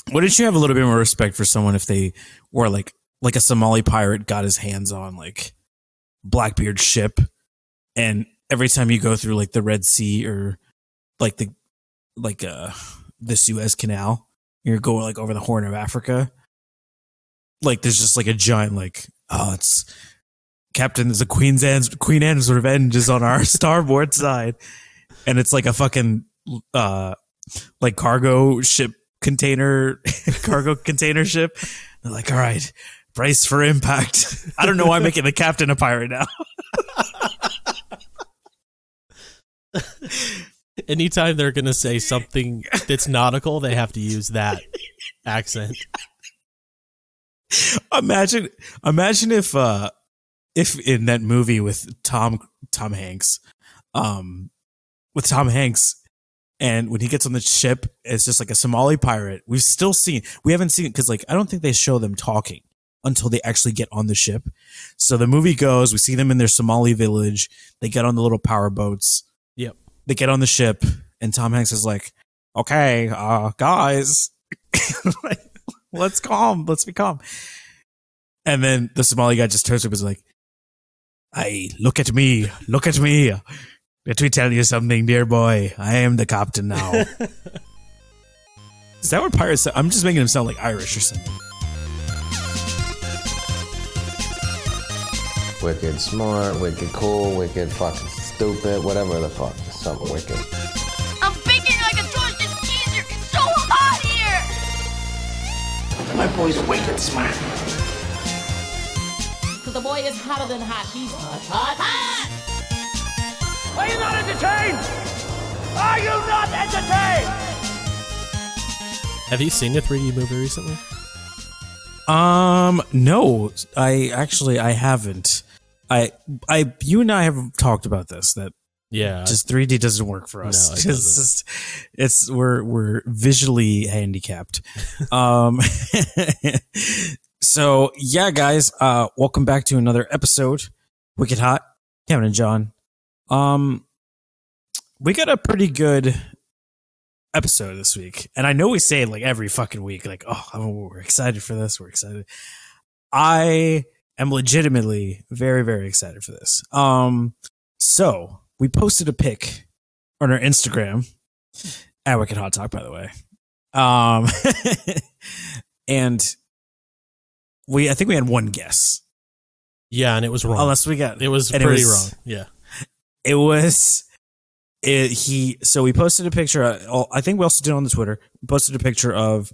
Wouldn't you have a little bit more respect for someone if they were like a Somali pirate got his hands on like Blackbeard's ship, and every time you go through like the Red Sea or like the Suez Canal, you're going like over the Horn of Africa, like there's just like a giant like, oh, it's Captain, the Queen Anne's Revenge is on our starboard side, and it's like a fucking like cargo container ship. They're like, all right, brace for impact. I don't know why I'm making the captain a pirate now. Anytime they're going to say something that's nautical, they have to use that accent. Imagine if in that movie with Tom Hanks, and when he gets on the ship, it's just like a Somali pirate. We haven't seen it because like I don't think they show them talking until they actually get on the ship. So the movie goes, we see them in their Somali village. They get on the little power boats. Yep. They get on the ship, and Tom Hanks is like, "Okay, guys, let's be calm." And then the Somali guy just turns to him and is like, "Hey, look at me. Let me tell you something, dear boy. I am the captain now." Is that what pirates sound? I'm just making him sound like Irish or something. Wicked smart, wicked cool, wicked fucking stupid, whatever the fuck. Something wicked. I'm baking like a George's teaser. It's so hot here. My boy's wicked smart. Cause the boy is hotter than hot. He's hot. Are you not entertained? Are you not entertained? Have you seen a 3D movie recently? No, I haven't. You and I have talked about this, that just 3D doesn't work for us. No, it doesn't. We're visually handicapped. So yeah, guys, welcome back to another episode. Wicked Hot, Kevin and John. We got a pretty good episode this week, and I know we say it like every fucking week, like, oh, we're excited for this. We're excited. I am legitimately very, very excited for this. So we posted a pic on our Instagram at Wicked Hot Talk, by the way. And I think we had one guess. Yeah, and it was wrong. It was pretty wrong. Yeah. So we posted a picture. I think we also did on the Twitter. We posted a picture of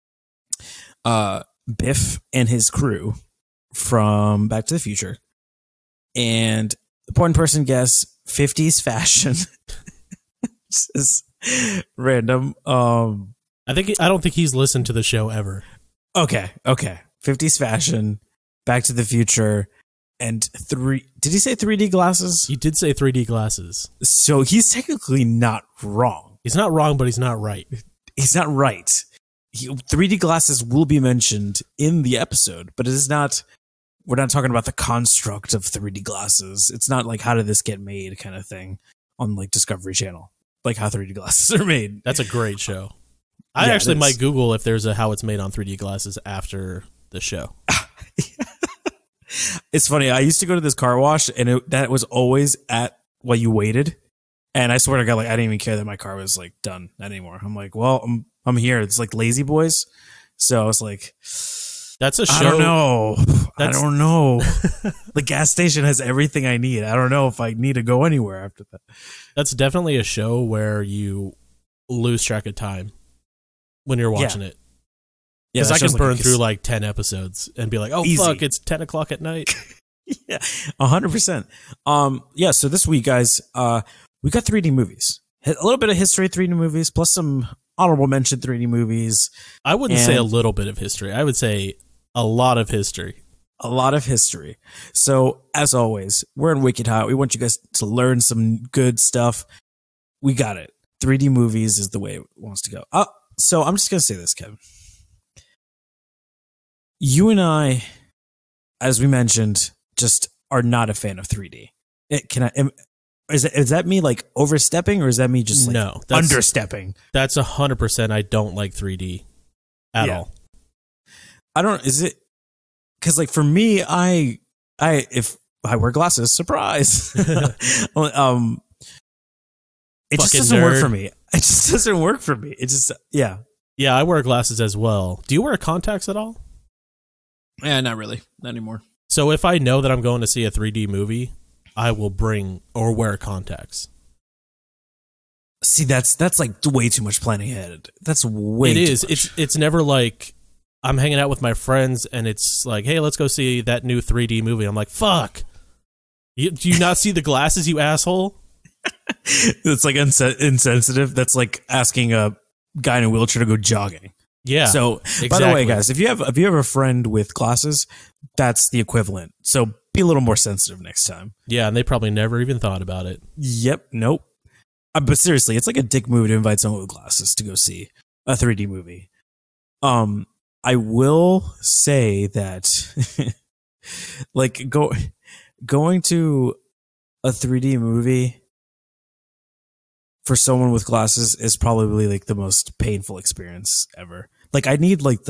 Biff and his crew from Back to the Future, and the one person guessed 50s fashion. Just random. I don't think he's listened to the show ever. Okay. 50s fashion, Back to the Future. And did he say 3D glasses? He did say 3D glasses. So he's technically not wrong. He's not wrong, but he's not right. He's not right. 3D glasses will be mentioned in the episode, but it is not. We're not talking about the construct of 3D glasses. It's not like how did this get made kind of thing on like Discovery Channel, like how 3D glasses are made. That's a great show. I actually might Google if there's a how it's made on 3D glasses after the show. It's funny. I used to go to this car wash, and that was always at while you waited. And I swear to God, like I didn't even care that my car was like done anymore. I'm like, well, I'm here. It's like Lazy Boys. So I was like, that's a show. I don't know. The gas station has everything I need. I don't know if I need to go anywhere after that. That's definitely a show where you lose track of time when you're watching it. Because I can burn through like 10 episodes and be like, oh, easy. Fuck, it's 10 o'clock at night. Yeah, 100%. Yeah, so this week, guys, we got 3D movies. A little bit of history of 3D movies, plus some honorable mention 3D movies. I wouldn't say a little bit of history. I would say a lot of history. A lot of history. So, as always, we're in Wicked Hot. We want you guys to learn some good stuff. We got it. 3D movies is the way it wants to go. So, I'm just going to say this, Kevin. You and I, as we mentioned, just are not a fan of 3D. Is that me like overstepping, or is that me just like understepping? That's 100%. I don't like 3D. at all. I don't. Is it because like for me, if I wear glasses, surprise. It just doesn't work for me. It just doesn't work for me. It just Yeah, I wear glasses as well. Do you wear contacts at all? Yeah, not really. Not anymore. So if I know that I'm going to see a 3D movie, I will bring or wear contacts. See, that's like way too much planning ahead. That's way too much. It's never like I'm hanging out with my friends and it's like, hey, let's go see that new 3D movie. I'm like, fuck. Do you not see the glasses, you asshole? It's like insensitive. That's like asking a guy in a wheelchair to go jogging. Yeah. So, exactly. By the way, guys, if you have a friend with glasses, that's the equivalent. So be a little more sensitive next time. Yeah, and they probably never even thought about it. Yep. Nope. But seriously, it's like a dick move to invite someone with glasses to go see a 3D movie. I will say that, like, going to a 3D movie for someone with glasses is probably like the most painful experience ever. Like I need like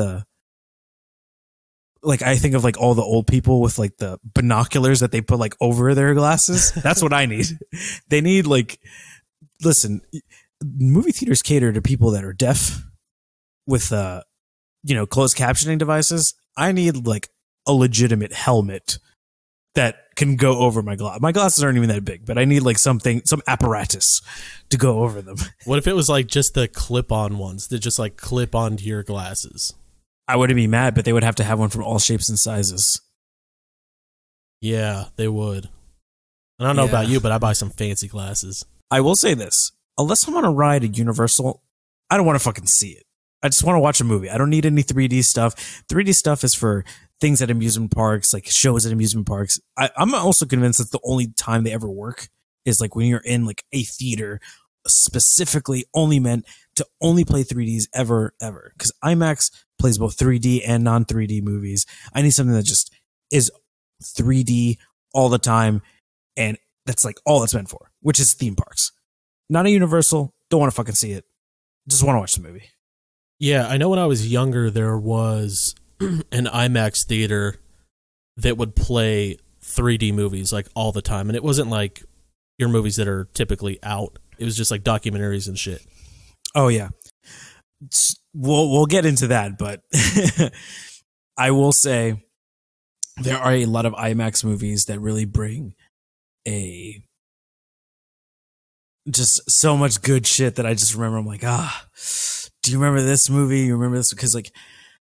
I think of like all the old people with like the binoculars that they put like over their glasses. That's what I need. They need like, listen, movie theaters cater to people that are deaf with, closed captioning devices. I need like a legitimate helmet that can go over my glass. My glasses aren't even that big, but I need like some apparatus to go over them. What if it was like just the clip-on ones that just like clip onto your glasses? I wouldn't be mad, but they would have to have one from all shapes and sizes. Yeah, they would. I don't know about you, but I buy some fancy glasses. I will say this. Unless I'm on a ride at Universal, I don't want to fucking see it. I just want to watch a movie. I don't need any 3D stuff. 3D stuff is for things at amusement parks, like shows at amusement parks. I'm also convinced that the only time they ever work is like when you're in like a theater specifically only meant to only play 3Ds ever. Because IMAX plays both 3D and non-3D movies. I need something that just is 3D all the time. And that's like all it's meant for, which is theme parks. Not a Universal. Don't want to fucking see it. Just want to watch the movie. Yeah, I know when I was younger, there was an IMAX theater that would play 3D movies like all the time. And it wasn't like your movies that are typically out. It was just like documentaries and shit. Oh, yeah. We'll get into that, but I will say there are a lot of IMAX movies that really bring just so much good shit that I just remember. I'm like, do you remember this movie? You remember this? Because like,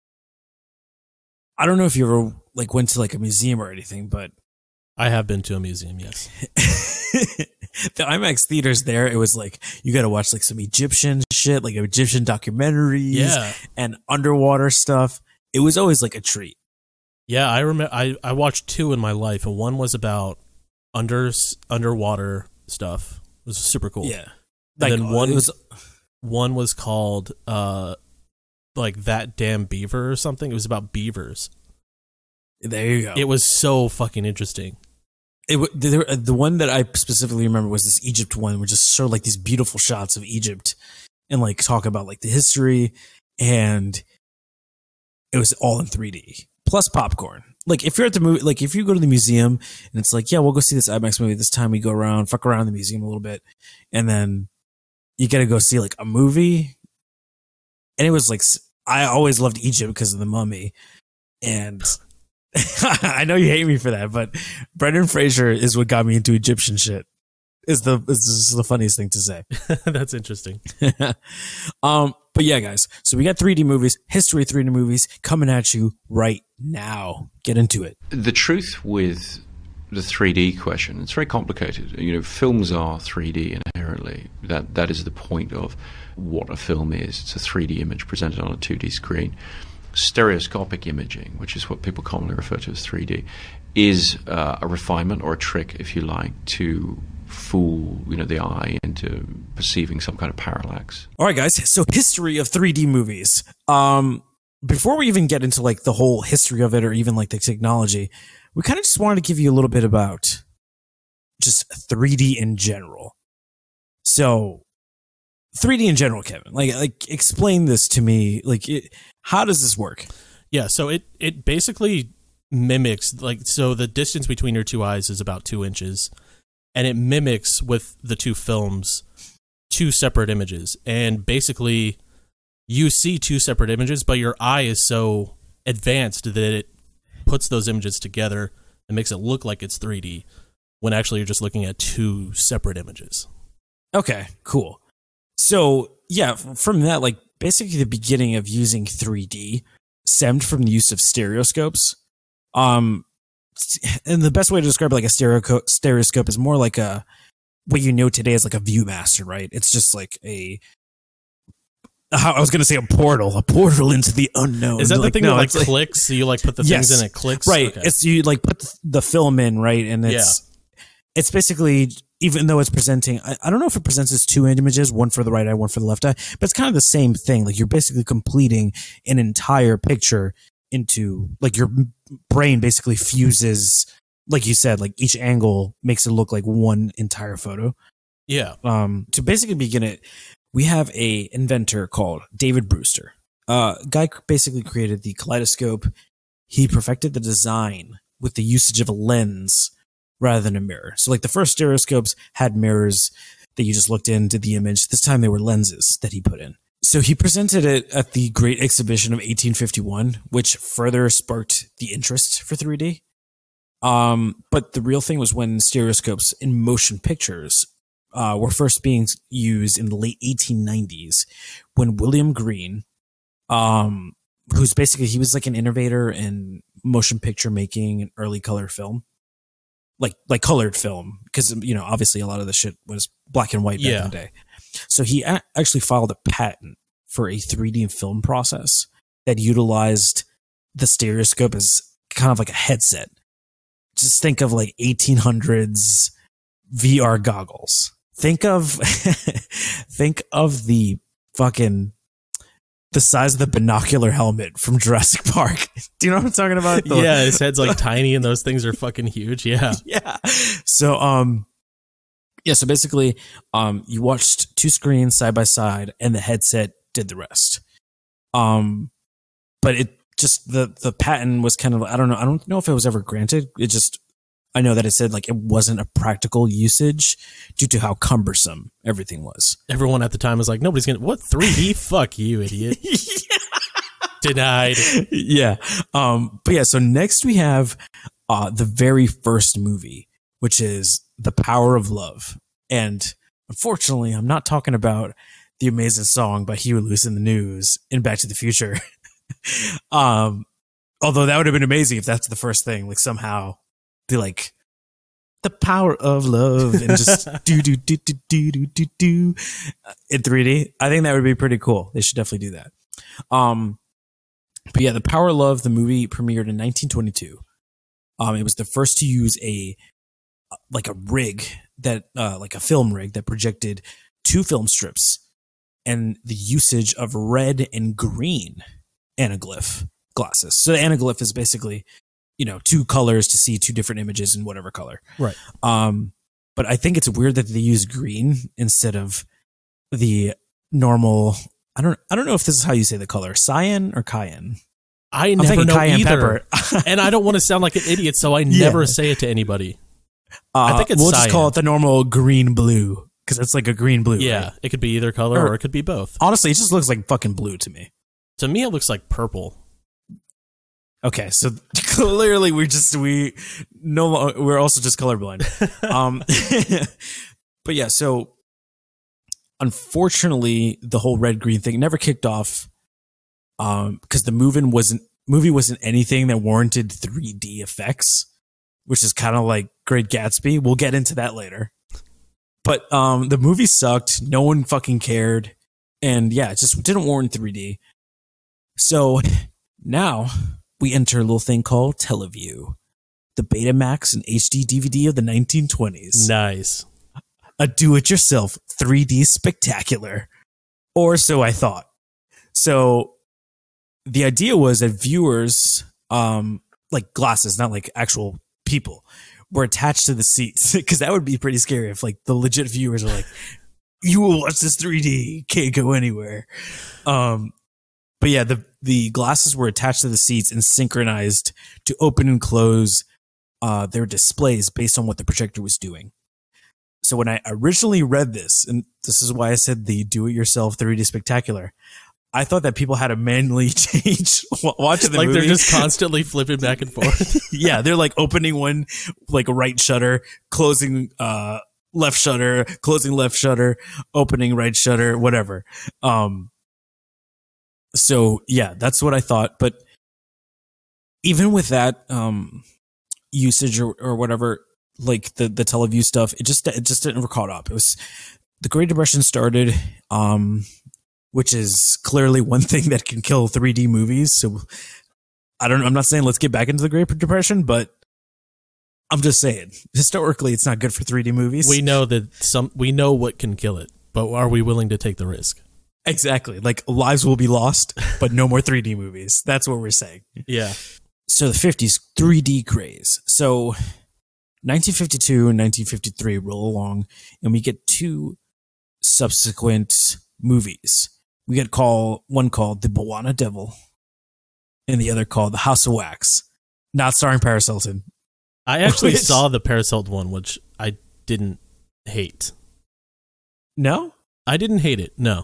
I don't know if you ever like went to like a museum or anything, but I have been to a museum. Yes. The IMAX theaters there, it was like, you got to watch like some Egyptian shit, like Egyptian documentaries and underwater stuff. It was always like a treat. Yeah. I remember I watched 2 in my life, and one was about underwater stuff. It was super cool. Yeah. Like, and then one was called like That Damn Beaver or something. It was about beavers. There you go. It was so fucking interesting. The one that I specifically remember was this Egypt one, which just showed like these beautiful shots of Egypt and like talk about like the history, and it was all in 3D plus popcorn. Like if you're at the movie, like if you go to the museum and it's like, yeah, we'll go see this IMAX movie. This time we go around, fuck around the museum a little bit, and then you got to go see like a movie. And it was like, I always loved Egypt because of the Mummy, and I know you hate me for that, but Brendan Fraser is what got me into Egyptian shit. Is the funniest thing to say. That's interesting. But yeah, guys. So we got 3D movies, history of 3D movies coming at you right now. Get into it. The truth with the 3D question, it's very complicated. You know, films are 3D inherently. That is the point of what a film is. It's a 3D image presented on a 2D screen. Stereoscopic imaging, which is what people commonly refer to as 3D, is a refinement or a trick, if you like, to fool the eye into perceiving some kind of parallax. All right, guys. So history of 3D movies. Before we even get into like the whole history of it or even like the technology, we kind of just wanted to give you a little bit about just 3D in general. So 3D in general, Kevin. Like explain this to me. How does this work? Yeah, so it basically mimics, so the distance between your two eyes is about 2 inches, and it mimics with the two films 2 separate images. And basically, you see 2 separate images, but your eye is so advanced that it puts those images together and makes it look like it's 3D when actually you're just looking at 2 separate images. Okay, cool. So, yeah, from that, basically the beginning of using 3D stemmed from the use of stereoscopes. And the best way to describe a stereoscope is more like what you know today as a ViewMaster, right? It's just I was going to say a portal into the unknown. Is that the thing that clicks? So you put the things in, it clicks? Right. Okay. It's you put the film in, right? And it's basically, even though it's presenting, I don't know if it presents as 2 images, one for the right eye, one for the left eye, but it's kind of the same thing. You're basically completing an entire picture into, your brain basically fuses, like you said, each angle makes it look like one entire photo. Yeah. To basically begin it, we have a inventor called David Brewster. Guy basically created the kaleidoscope. He perfected the design with the usage of a lens rather than a mirror. So the first stereoscopes had mirrors that you just looked into the image. This time they were lenses that he put in. So he presented it at the Great Exhibition of 1851, which further sparked the interest for 3D. But the real thing was when stereoscopes in motion pictures were first being used in the late 1890s, when William Green, who's basically, he was an innovator in motion picture making and early color film, like colored film, because obviously a lot of the shit was black and white back in the day. So he actually filed a patent for a 3D film process that utilized the stereoscope as kind of like a headset. Just think of 1800s VR goggles. Think of the size of the binocular helmet from Jurassic Park. Do you know what I'm talking about? Yeah, his head's tiny and those things are fucking huge. Yeah. Yeah. So, so basically, you watched 2 screens side by side and the headset did the rest. But it just, the patent was kind of, I don't know if it was ever granted. I know that it said it wasn't a practical usage due to how cumbersome everything was. Everyone at the time was nobody's gonna, what, 3D? Fuck you, idiot. Denied. Yeah. But yeah, so next we have the very first movie, which is The Power of Love. And unfortunately, I'm not talking about the amazing song by Huey Lewis and the News in Back to the Future. Although that would have been amazing if that's the first thing, somehow be the power of love and just do in 3D. I think that would be pretty cool. They should definitely do that. But yeah, The Power of Love, the movie premiered in 1922. It was the first to use a rig that, a film rig that projected 2 film strips and the usage of red and green anaglyph glasses. So the anaglyph is basically, 2 colors to see 2 different images in whatever color. Right. But I think it's weird that they use green instead of the normal. I don't know if this is how you say the color, cyan or cayenne. I never know cayenne either. pepper. And I don't want to sound like an idiot, so I never say it to anybody. I think it's we'll cyan. just call it the normal green blue because it's a green blue. Yeah, right? It could be either color or it could be both. Honestly, it just looks like fucking blue to me. To me, it looks like purple. Okay, so clearly we're also just colorblind. But yeah, so unfortunately, the whole red green thing never kicked off because the movie wasn't anything that warranted 3D effects, which is kind of like Great Gatsby. We'll get into that later. But the movie sucked. No one fucking cared, and yeah, it just didn't warrant 3D. So now we enter a little thing called Teleview, the Betamax and HD DVD of the 1920s. Nice. A do-it-yourself 3D spectacular. Or so I thought. So the idea was that viewers, glasses, not actual people, were attached to the seats. Because that would be pretty scary if the legit viewers are You will watch this 3D. Can't go anywhere. But yeah, the glasses were attached to the seats and synchronized to open and close their displays based on what the projector was doing. So when I originally read this, and this is why I said the do-it-yourself 3D spectacular, I thought that people had to manually change watching the like movie. they're just constantly flipping back and forth. Yeah, they're like opening one like right shutter, closing left shutter, closing left shutter, opening right shutter, whatever. So yeah, that's what I thought. But even with that usage or whatever, like the Teleview stuff, it just didn't ever caught up. It was the Great Depression started, which is clearly one thing that can kill 3D movies. So I'm not saying let's get back into the Great Depression, but I'm just saying historically it's not good for 3D movies. We know what can kill it, but are we willing to take the risk? Exactly. Like lives will be lost, but no more 3D movies. That's what we're saying. Yeah. So the 50s 3D craze. So 1952 and 1953 roll along, and we get two subsequent movies. We get one called The Bwana Devil and the other called The House of Wax, not starring Paris Hilton. I actually saw the Paris Hilton one, which I didn't hate. No? I didn't hate it, no.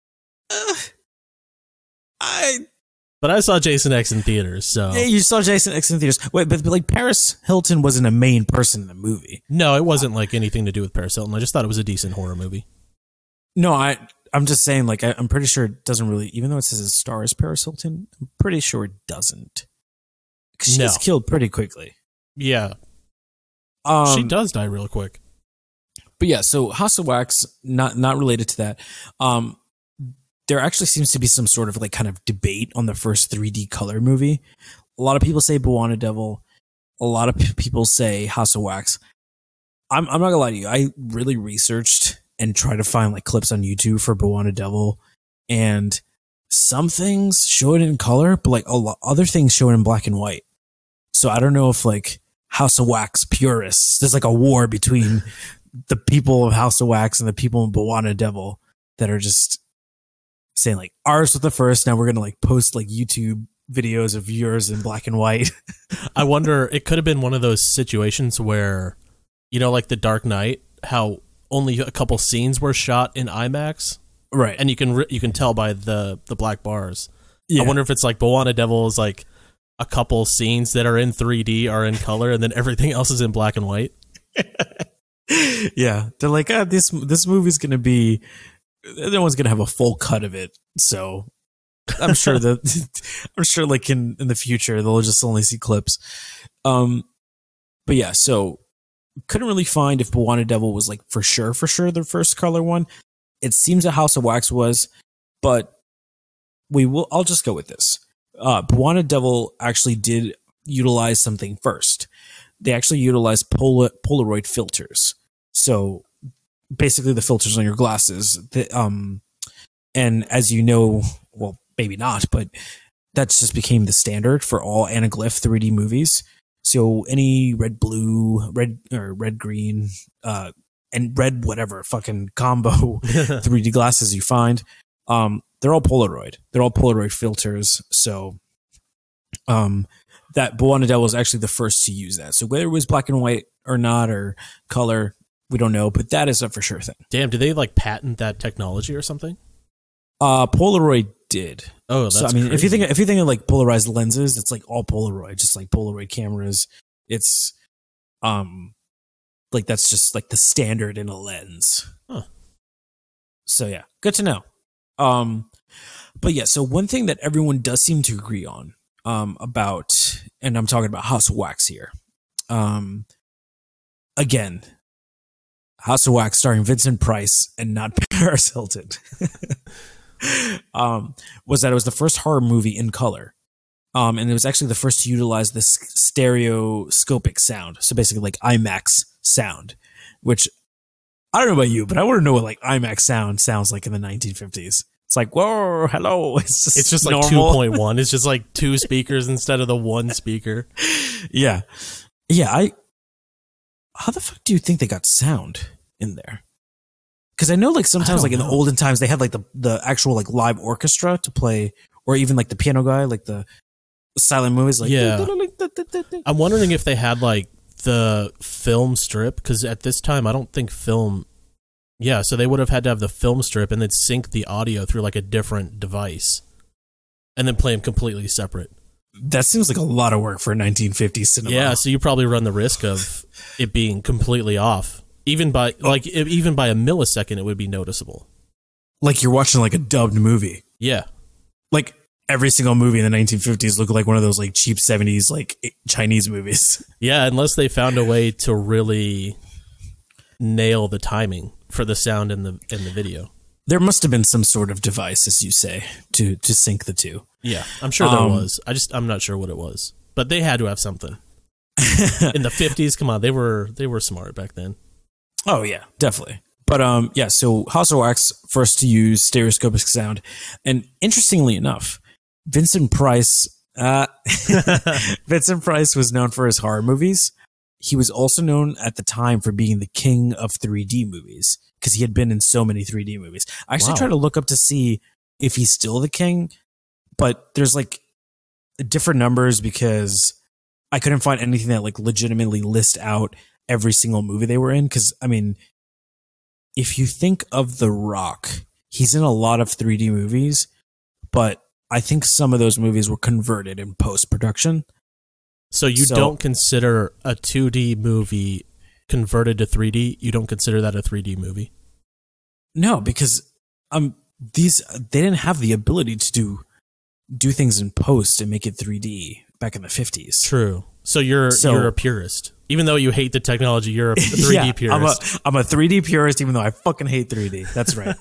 But I saw Jason X in theaters, so... Yeah, you saw Jason X in theaters. Wait, but like Paris Hilton wasn't a main person in the movie. No, it wasn't like anything to do with Paris Hilton. I just thought it was a decent horror movie. No, I'm just saying, like, I'm pretty sure it doesn't really... Even though it says it stars Paris Hilton, I'm pretty sure it doesn't. Because she gets killed pretty quickly. Yeah. She does die real quick. But yeah, so House of Wax, not related to that. There actually seems to be some sort of like kind of debate on the first 3D color movie. A lot of people say Bwana Devil. A lot of people say House of Wax. I'm not gonna lie to you. I really researched and tried to find like clips on YouTube for Bwana Devil, and some things show it in color, but like other things show it in black and white. So I don't know if like House of Wax purists, there's like a war between the people of House of Wax and the people in Bwana Devil that are just saying like ours was the first. Now we're gonna like post like YouTube videos of yours in black and white. I wonder, it could have been one of those situations where, you know, like The Dark Knight, how only a couple scenes were shot in IMAX, right? And you can tell by the black bars. Yeah. I wonder if it's like Bwana Devil is like a couple scenes that are in 3D are in color, and then everything else is in black and white. Yeah, they're like, this movie's gonna be. No one's gonna have a full cut of it, so I'm sure like in the future they'll just only see clips. But yeah, so couldn't really find if Bwana Devil was like for sure the first color one. It seems that House of Wax was, but I'll just go with this. Bwana Devil actually did utilize something first. They actually utilized Polaroid filters. So basically the filters on your glasses. And as you know, well, maybe not, but that just became the standard for all anaglyph 3D movies. So any red green, and red whatever fucking combo 3D glasses you find, they're all Polaroid. They're all Polaroid filters. So that Bwana Devil was actually the first to use that. So whether it was black and white or not, or color, we don't know, but that is a for sure thing. Damn, did they like patent that technology or something? Polaroid did. Oh, that's so. I mean, crazy. if you think of like polarized lenses, it's like all Polaroid, just like Polaroid cameras. It's like that's just like the standard in a lens. Huh. So yeah, good to know. But yeah, so one thing that everyone does seem to agree on about, and I'm talking about House of Wax here. Again, House of Wax starring Vincent Price and not Paris Hilton. Was that it was the first horror movie in color. And it was actually the first to utilize this stereoscopic sound. So basically like IMAX sound, which I don't know about you, but I want to know what like IMAX sound sounds like in the 1950s. It's like, whoa, hello. It's just like normal. 2.1. It's just like two speakers instead of the one speaker. Yeah. Yeah. How the fuck do you think they got sound in there? Because I know like sometimes don't like in the know. olden times they had like the actual like live orchestra to play, or even like the piano guy, like the silent movies. Like Yeah. I'm wondering if they had like the film strip, because at this time I don't think film. Yeah, so they would have had to have the film strip and then sync the audio through like a different device, and then play them completely separate. That seems like a lot of work for 1950s cinema. Yeah, so you probably run the risk of it being completely off. Even by even by a millisecond, it would be noticeable. Like you're watching like a dubbed movie. Yeah, Like every single movie in the 1950s looked like one of those like cheap 70s like Chinese movies. yeah. Unless they found a way to really nail the timing for the sound in the video. There must have been some sort of device, as you say, to sync the two. Yeah, I'm sure there was. I'm not sure what it was, but they had to have something. In the 50s, come on, they were smart back then. Oh yeah, definitely. But yeah, so House of Wax first to use stereoscopic sound, and interestingly enough, Vincent Price was known for his horror movies. He was also known at the time for being the king of 3D movies because he had been in so many 3D movies. I actually tried to look up to see if he's still the king, but there's like different numbers because I couldn't find anything that like legitimately list out every single movie they were in. Because I mean, if you think of The Rock, he's in a lot of 3D movies, but I think some of those movies were converted in post-production. So you don't consider a 2D movie converted to 3D? You don't consider that a 3D movie? No, because they didn't have the ability to do things in post and make it 3D back in the 50s. True. So you're a purist. Even though you hate the technology, you're a 3D purist. I'm a 3D purist, even though I fucking hate 3D. That's right.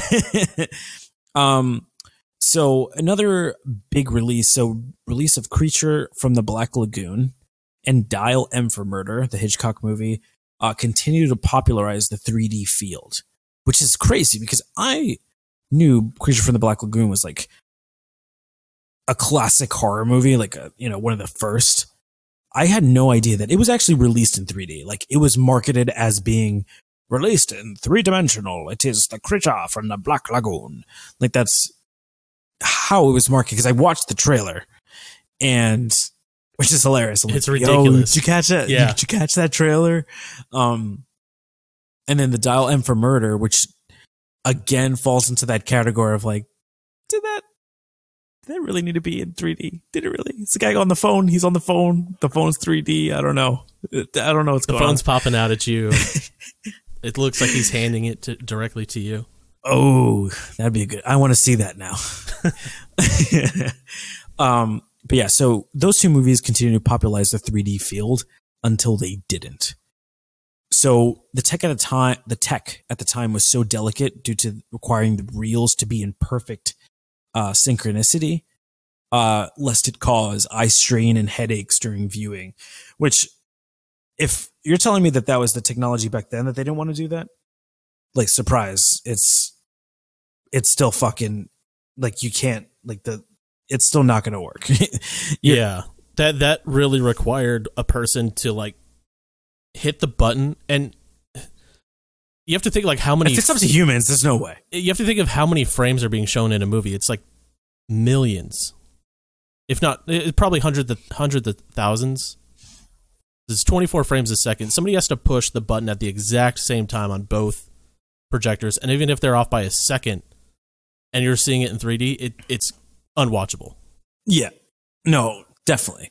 So another big release of Creature from the Black Lagoon and Dial M for Murder, the Hitchcock movie, continue to popularize the 3D field, which is crazy because I knew Creature from the Black Lagoon was like a classic horror movie, like one of the first. I had no idea that it was actually released in 3D. Like it was marketed as being released in 3-dimensional. It is the Creature from the Black Lagoon. Like that's how it was marketed, because I watched the trailer, and which is hilarious. It's ridiculous. Did you catch that? Yeah. Did you catch that trailer? And then the Dial M for Murder, which again falls into that category of like, did that really need to be in 3D? Did it really? It's the guy on the phone. He's on the phone. The phone's 3D. I don't know. What's going on. The phone's popping out at you. It looks like he's handing it directly to you. Oh, that'd be good. I want to see that now. But yeah, so those two movies continue to popularize the 3D field until they didn't. So the tech at the time was so delicate due to requiring the reels to be in perfect synchronicity, lest it cause eye strain and headaches during viewing. Which, if you're telling me that was the technology back then that they didn't want to do that, like, surprise, it's still fucking, like, you can't, like, it's still not going to work. Yeah. That really required a person to, like, hit the button, and you have to think, like, how many... If it's up to humans, there's no way. You have to think of how many frames are being shown in a movie. It's, like, millions. If not, probably hundreds of thousands. It's 24 frames a second. Somebody has to push the button at the exact same time on both projectors, and even if they're off by a second and you're seeing it in 3D, it's unwatchable. Yeah. No, definitely.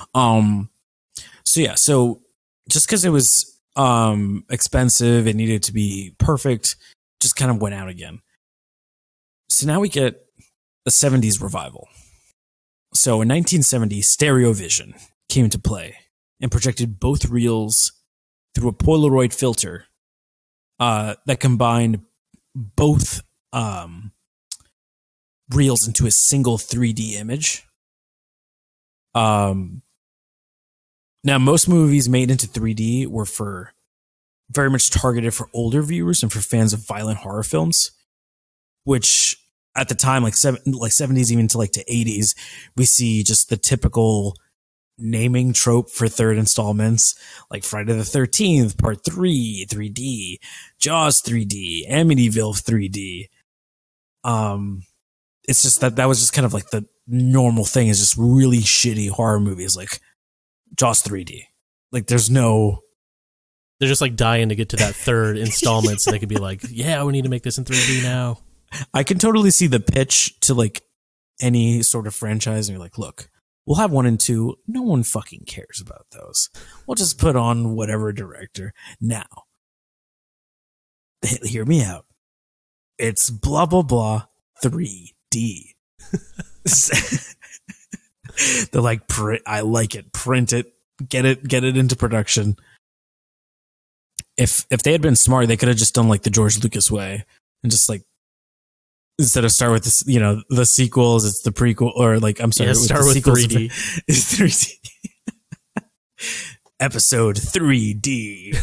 So just because it was expensive, it needed to be perfect, just kind of went out again. So now we get a 70s revival. So in 1970, Stereovision came into play and projected both reels through a Polaroid filter that combined both reels into a single 3D image. Now, most movies made into 3D were very much targeted for older viewers and for fans of violent horror films, which at the time, like 70s, even to like to 80s, we see just the typical naming trope for third installments, like Friday the 13th, Part 3, 3D, Jaws 3D, Amityville 3D. It's just that was just kind of like the normal thing, is just really shitty horror movies like Jaws 3D. Like there's no... They're just like dying to get to that third installment so they could be like, yeah, we need to make this in 3D now. I can totally see the pitch to like any sort of franchise, and you're like, look, we'll have 1 and 2. No one fucking cares about those. We'll just put on whatever director. Now, hear me out. It's blah, blah, blah 3D. They're like, I like it. Print it. Get it into production. If they had been smart, they could have just done like the George Lucas way and just like, instead of start with this, the sequels, it's the prequel, or like, I'm sorry, start with 3D. It's 3D. Episode 3D.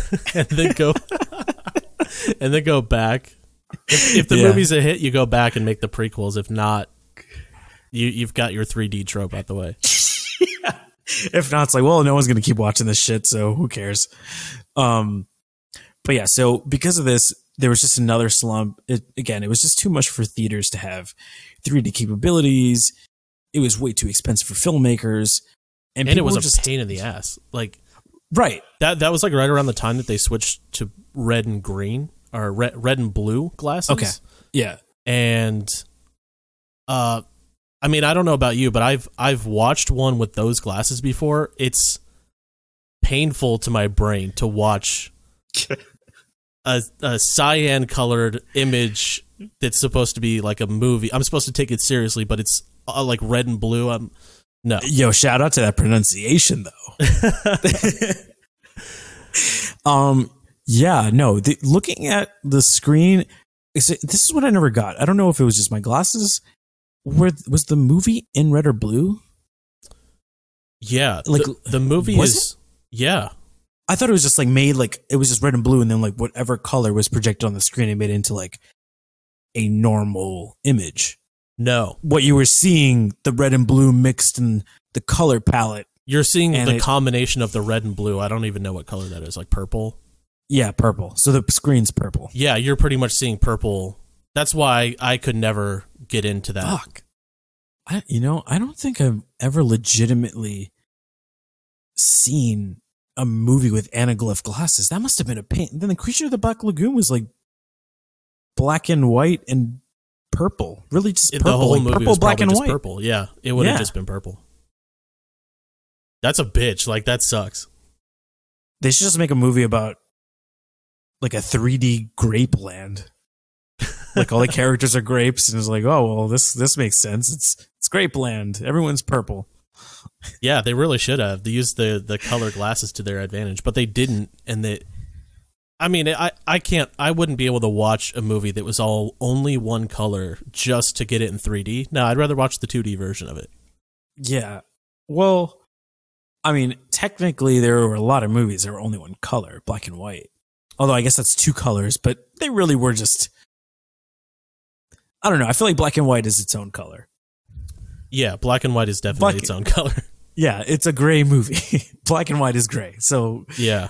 and then go back. If the movie's a hit, you go back and make the prequels. If not, you've got your 3D trope out the way. Yeah. If not, it's like, well, no one's going to keep watching this shit, so who cares? But yeah, so because of this, there was just another slump. It was just too much for theaters to have 3D capabilities. It was way too expensive for filmmakers. And it was a pain in the ass. Like, right. That was like right around the time that they switched to red and green, or red and blue glasses. Okay. Yeah. And I mean, I don't know about you, but I've watched one with those glasses before. It's painful to my brain to watch a cyan colored image that's supposed to be like a movie. I'm supposed to take it seriously, but it's like red and blue. No. Yo, shout out to that pronunciation though. Yeah, no, looking at the screen, this is what I never got. I don't know if it was just my glasses. Was the movie in red or blue? Yeah, like the movie is. Yeah, I thought it was just like made like it was just red and blue, and then like whatever color was projected on the screen, it made it into like a normal image. No, what you were seeing, the red and blue mixed in the color palette. You're seeing the combination of the red and blue. I don't even know what color that is. Like purple. Yeah, purple. So the screen's purple. Yeah, you're pretty much seeing purple. That's why I could never get into that. Fuck. I don't think I've ever legitimately seen a movie with anaglyph glasses. That must have been a pain. Then the Creature of the Black Lagoon was like black and white and purple. Really just purple. The whole like movie purple, was black and just white. Purple. Yeah, it would have just been purple. That's a bitch. Like, that sucks. They should just make a movie about like a 3D grape land. Like all the characters are grapes, and it's like, oh well, this makes sense. It's grape land. Everyone's purple. Yeah, they really should have. They used the color glasses to their advantage, but they didn't. And I mean, I wouldn't be able to watch a movie that was only one color just to get it in 3D. No, I'd rather watch the 2D version of it. Yeah. Well, I mean, technically there were a lot of movies that were only one color, black and white. Although I guess that's two colors, but they really were just, I don't know. I feel like black and white is its own color. Yeah, black and white is definitely its own color. Yeah, it's a gray movie. Black and white is gray. So yeah.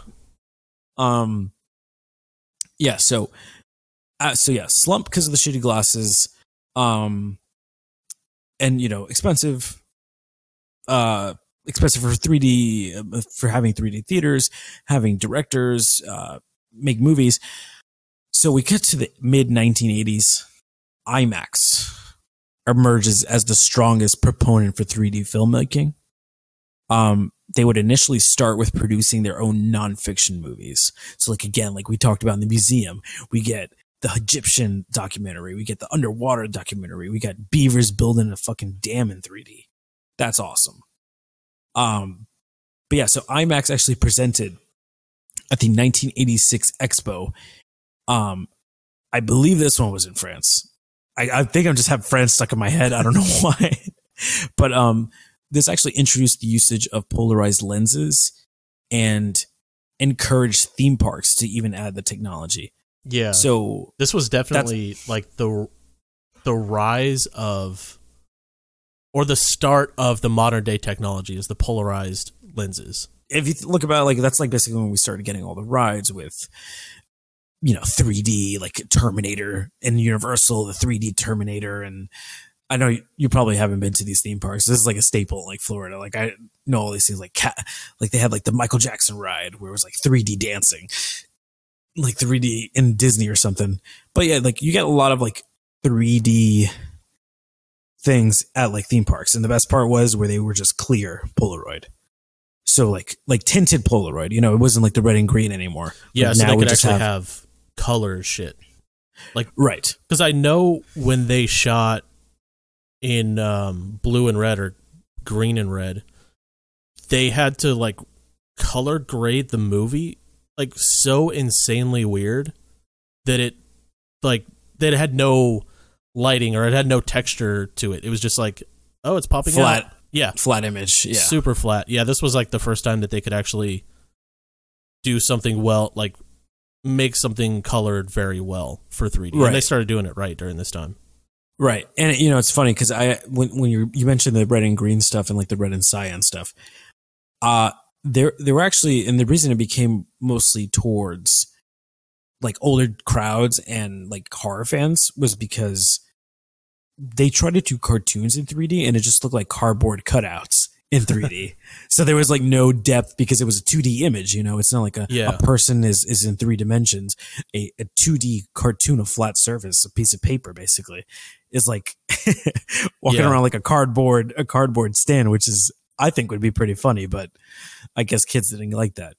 Yeah, so yeah, slump because of the shitty glasses. And expensive for 3D, for having 3D theaters, having directors make movies. So we get to the mid 1980s. IMAX emerges as the strongest proponent for 3D filmmaking. They would initially start with producing their own nonfiction movies. So like we talked about in the museum, we get the Egyptian documentary, we get the underwater documentary, we got beavers building a fucking dam in 3D. That's awesome. But yeah, so IMAX actually presented at the 1986 Expo. I believe this one was in France. I think I just have France stuck in my head. I don't know why. But this actually introduced the usage of polarized lenses and encouraged theme parks to even add the technology. Yeah. So this was definitely like the rise of Or the start of the modern day technology is the polarized lenses. If you look about it, like that's like basically when we started getting all the rides with, 3D, like Terminator and Universal, the 3D Terminator. And I know you probably haven't been to these theme parks. This is like a staple in like Florida. Like I know all these things like they had like the Michael Jackson ride where it was like 3D dancing, like 3D in Disney or something. But yeah, like you get a lot of like 3D things at like theme parks. And the best part was where they were just clear Polaroid. So like tinted Polaroid, it wasn't like the red and green anymore. Yeah, Like so now they we could just actually have color shit. Like, right. because I know when they shot in blue and red or green and red, they had to like color grade the movie like so insanely weird that it had no lighting or it had no texture to it. It was just like, oh, it's popping Flat. out. Yeah. Flat image. Yeah. Super flat. Yeah, this was like the first time that they could actually do something well, like make something colored very well for 3D. Right. And they started doing it right during this time. Right. And it's funny because when you mentioned the red and green stuff and like the red and cyan stuff, there were actually, and the reason it became mostly towards like older crowds and like horror fans was because they tried to do cartoons in 3D and it just looked like cardboard cutouts in 3D. So there was like no depth because it was a 2D image, It's not like a person is in 3 dimensions. A 2D cartoon of flat surface, a piece of paper basically, is like walking around like a cardboard stand, which is I think would be pretty funny, but I guess kids didn't like that.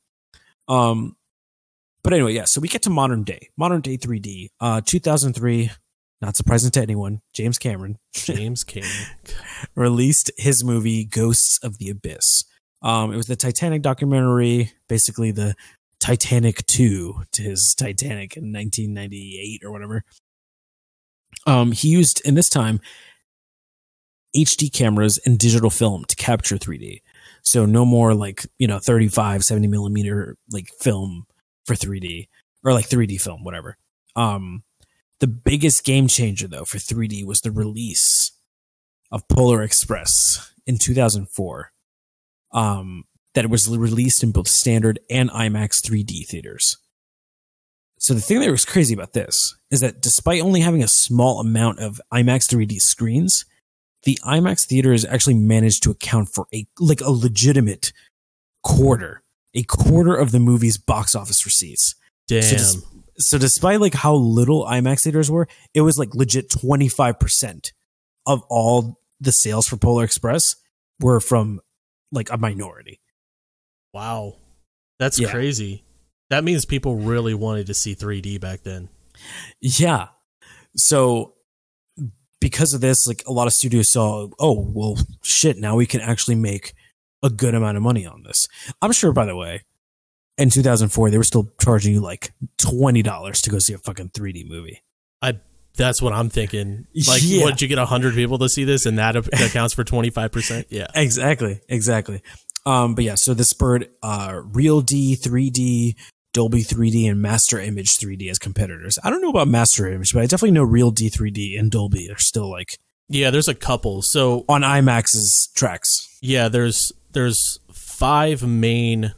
But anyway, yeah, so we get to modern day 3D. 2003, not surprising to anyone, James Cameron released his movie Ghosts of the Abyss. It was the Titanic documentary, basically the Titanic 2 to his Titanic in 1998 or whatever. He used, in this time, HD cameras and digital film to capture 3D. So no more like, 35, 70 millimeter like film for 3D or like 3D film, whatever. The biggest game changer though for 3D was the release of Polar Express in 2004. That it was released in both standard and IMAX 3D theaters. So the thing that was crazy about this is that despite only having a small amount of IMAX 3D screens, the IMAX theaters actually managed to account for a legitimate quarter of the movie's box office receipts. Damn. So despite like how little IMAX theaters were, it was like legit 25% of all the sales for Polar Express were from like a minority. Wow. That's crazy. That means people really wanted to see 3D back then. Yeah. So because of this, like a lot of studios saw, oh, well, shit, now we can actually make a good amount of money on this. I'm sure, by the way, in 2004, they were still charging you like $20 to go see a fucking 3D movie. That's what I'm thinking. Like, would you get 100 people to see this and that accounts for 25%? Yeah. Exactly. But yeah, so this spurred Real D, 3D, Dolby 3D, and Master Image 3D as competitors. I don't know about Master Image, but I definitely know Real D, 3D, and Dolby are still like... Yeah, there's a couple. So on IMAX's tracks. Yeah, there's 5 main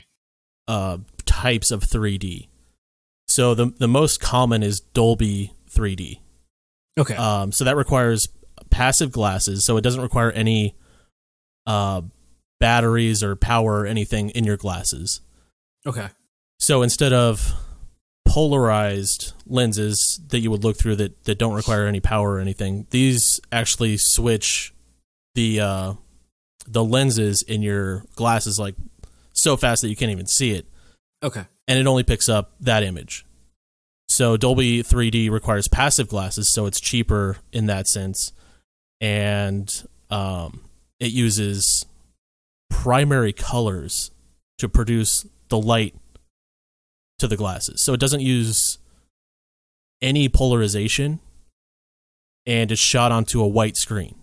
types of 3D. So the most common is Dolby 3D. Okay. So that requires passive glasses, so it doesn't require any batteries or power or anything in your glasses. Okay. So instead of polarized lenses that you would look through that don't require any power or anything, these actually switch the lenses in your glasses like so fast that you can't even see it. Okay. And it only picks up that image. So Dolby 3D requires passive glasses, so it's cheaper in that sense. And it uses primary colors to produce the light to the glasses. So it doesn't use any polarization, and it's shot onto a white screen.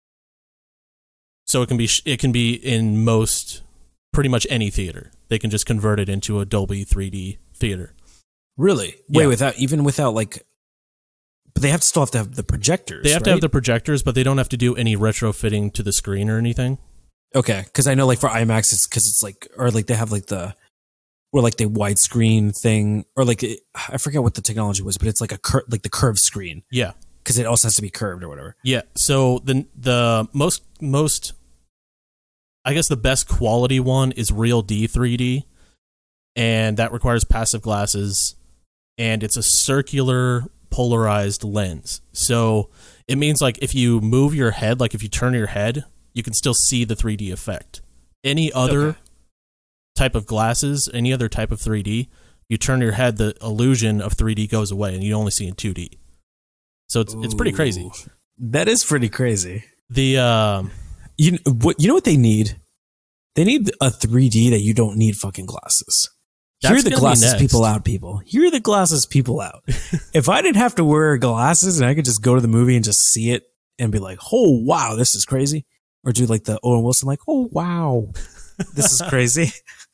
So it can be in pretty much any theater. They can just convert it into a Dolby 3D theater. Really? Yeah. Wait, without like But they still have to have the projectors. They have to right? have the projectors, but they don't have to do any retrofitting to the screen or anything. Okay, because I know like for IMAX, it's because it's like, or like they have like the widescreen thing, or like I forget what the technology was, but it's like like the curved screen. Yeah, because it also has to be curved or whatever. Yeah. So the most I guess the best quality one is Real D 3D, and that requires passive glasses, and it's a circular polarized lens. So it means like if you move your head, like if you turn your head, you can still see the 3D effect. Any other type of glasses, any other type of 3D, you turn your head, the illusion of 3D goes away, and you only see in 2D. So it's pretty crazy. That is pretty crazy. The you know what they need? They need a 3D that you don't need fucking glasses. Hear the glasses people out, people. Hear the glasses people out. If I didn't have to wear glasses and I could just go to the movie and just see it and be like, oh wow, this is crazy. Or do like the Owen Wilson, like, oh wow, this is crazy.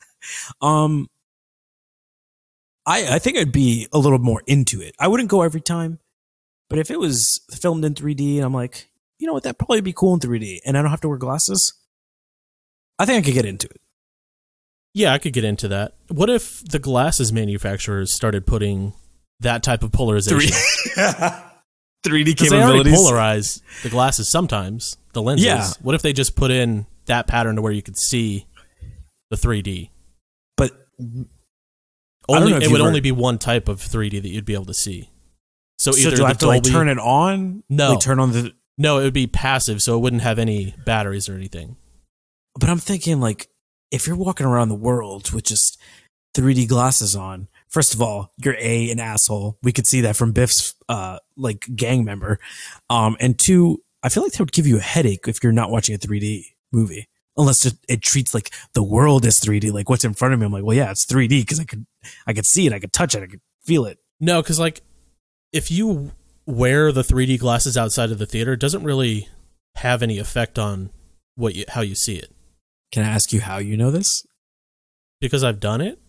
I think I'd be a little more into it. I wouldn't go every time, but if it was filmed in 3D and I'm like, you know what, that'd probably be cool in 3D and I don't have to wear glasses, I think I could get into it. Yeah, I could get into that. What if the glasses manufacturers started putting that type of polarization? 3D capabilities. They already polarize the glasses sometimes, the lenses. Yeah. What if they just put in that pattern to where you could see the 3D? But it would only be one type of 3D that you'd be able to see. So either do I have to like turn it on? No. Like turn on the... No, it would be passive, so it wouldn't have any batteries or anything. But I'm thinking like, if you're walking around the world with just 3D glasses on, first of all, you're an asshole. We could see that from Biff's like gang member. And two, I feel like that would give you a headache if you're not watching a 3D movie, unless it treats like the world as 3D. Like what's in front of me, I'm like, well, yeah, it's 3D because I could see it, I could touch it, I could feel it. No, because like if you wear the 3D glasses outside of the theater, it doesn't really have any effect on how you see it. Can I ask you how you know this? Because I've done it.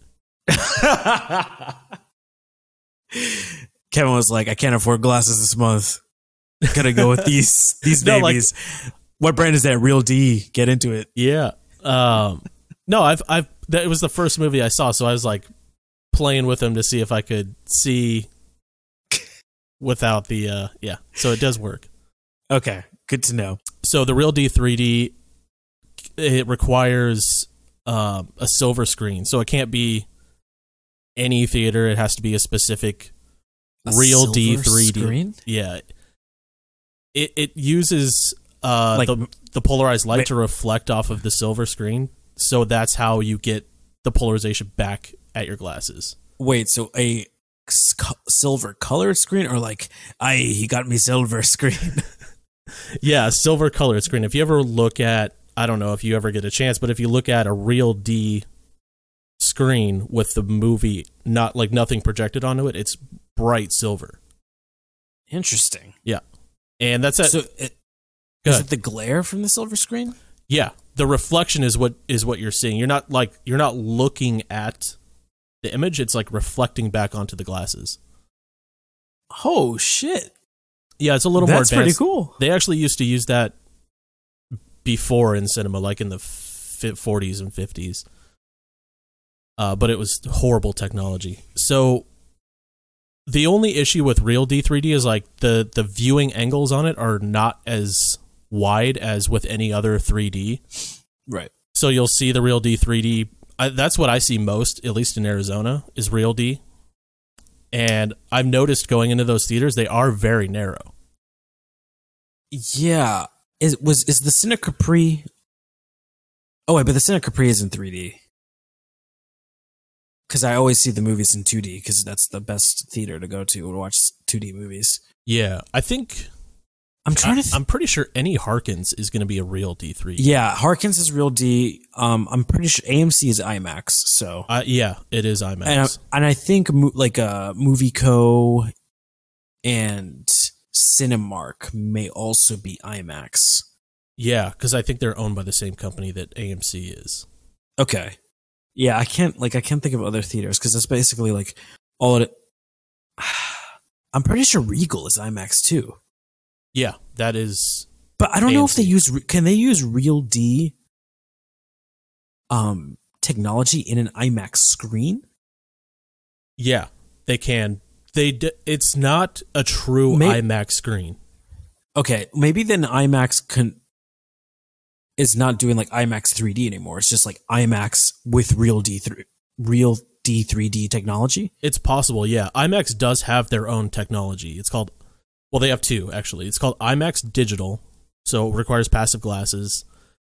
Kevin was like, I can't afford glasses this month. Gotta go with these No, babies. What brand is that? Real D. Get into it. Yeah. No, it was the first movie I saw, so I was like playing with them to see if I could see without the yeah. So it does work. Okay, good to know. So the Real D 3D, it requires a silver screen, so it can't be any theater. It has to be a specific Real D 3D screen? Yeah, it uses like the polarized light to reflect off of the silver screen, so that's how you get the polarization back at your glasses. Wait, so a silver colored screen, or like he got me silver screen? Yeah, silver colored screen. If you ever look at, I don't know if you ever get a chance, but if you look at a Real D screen with the movie, not like nothing projected onto it, it's bright silver. Interesting. Yeah. And that's it. So is it the glare from the silver screen? Yeah. The reflection is what you're seeing. You're not looking at the image, it's like reflecting back onto the glasses. Oh shit. Yeah, it's a little more advanced. That's pretty cool. They actually used to use that before in cinema, like in the 40s and 50s. But it was horrible technology. So the only issue with Real D 3D is like the viewing angles on it are not as wide as with any other 3D. Right. So you'll see the Real D 3D. That's what I see most, at least in Arizona, is Real D. And I've noticed going into those theaters, they are very narrow. Yeah. Is the Cine Capri? Oh wait, but the Cine Capri is in 3D. Because I always see the movies in 2D because that's the best theater to go to watch 2D movies. Yeah, I think I'm pretty sure any Harkins is going to be a Real D 3D. Yeah, Harkins is Real D. I'm pretty sure AMC is IMAX. So yeah, it is IMAX. And I think like Movie Co. and Cinemark may also be IMAX. Yeah, because I think they're owned by the same company that AMC is. Okay. Yeah, I can't think of other theaters because that's basically like all it. I'm pretty sure Regal is IMAX too. Yeah, that is. But I don't know if they AMC. can they use Real D technology in an IMAX screen? Yeah, they can. It's not a true IMAX screen. Okay, maybe then IMAX is not doing like IMAX 3D anymore. It's just like IMAX with Real D 3D technology. It's possible, yeah. IMAX does have their own technology. It's called, well, they have two actually. It's called IMAX Digital, so it requires passive glasses.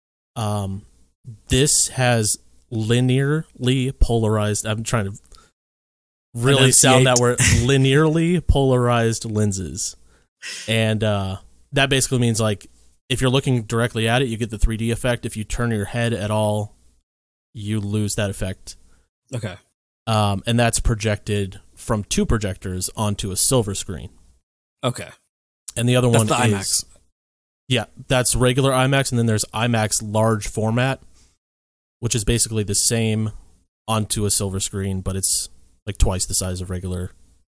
This has linearly polarized. I'm trying to really sound that word. Linearly polarized lenses, and that basically means like if you're looking directly at it, you get the 3D effect. If you turn your head at all, you lose that effect. Okay. And that's projected from two projectors onto a silver screen. Okay. And the other one the is IMAX. Yeah, that's regular IMAX, and then there's IMAX large format, which is basically the same onto a silver screen, but it's like twice the size of regular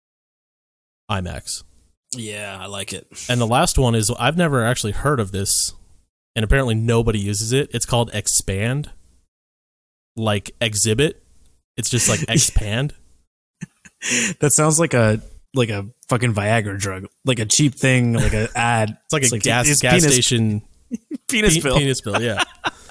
IMAX. Yeah, I like it. And the last one is, I've never actually heard of this, and apparently nobody uses it. It's called Expand, like exhibit. It's just like expand. That sounds like a fucking Viagra drug, like a cheap thing, like an ad. It's like a gas penis, station penis pill. Penis pill, yeah.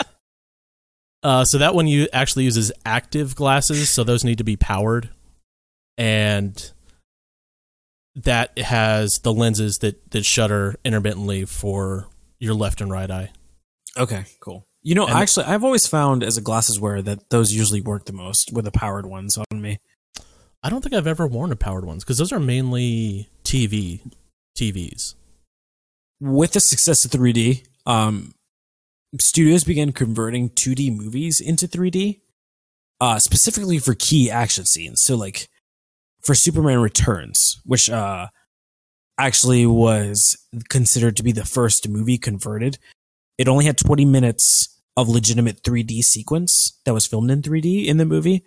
So that one actually uses active glasses, so those need to be powered, and that has the lenses that shutter intermittently for your left and right eye. Okay, cool. You know, actually, I've always found as a glasses wearer that those usually work the most with the powered ones on me. I don't think I've ever worn the powered ones because those are mainly TVs. With the success of 3D, studios began converting 2D movies into 3D, specifically for key action scenes. So, like, for Superman Returns, which actually was considered to be the first movie converted, it only had 20 minutes of legitimate 3D sequence that was filmed in 3D in the movie.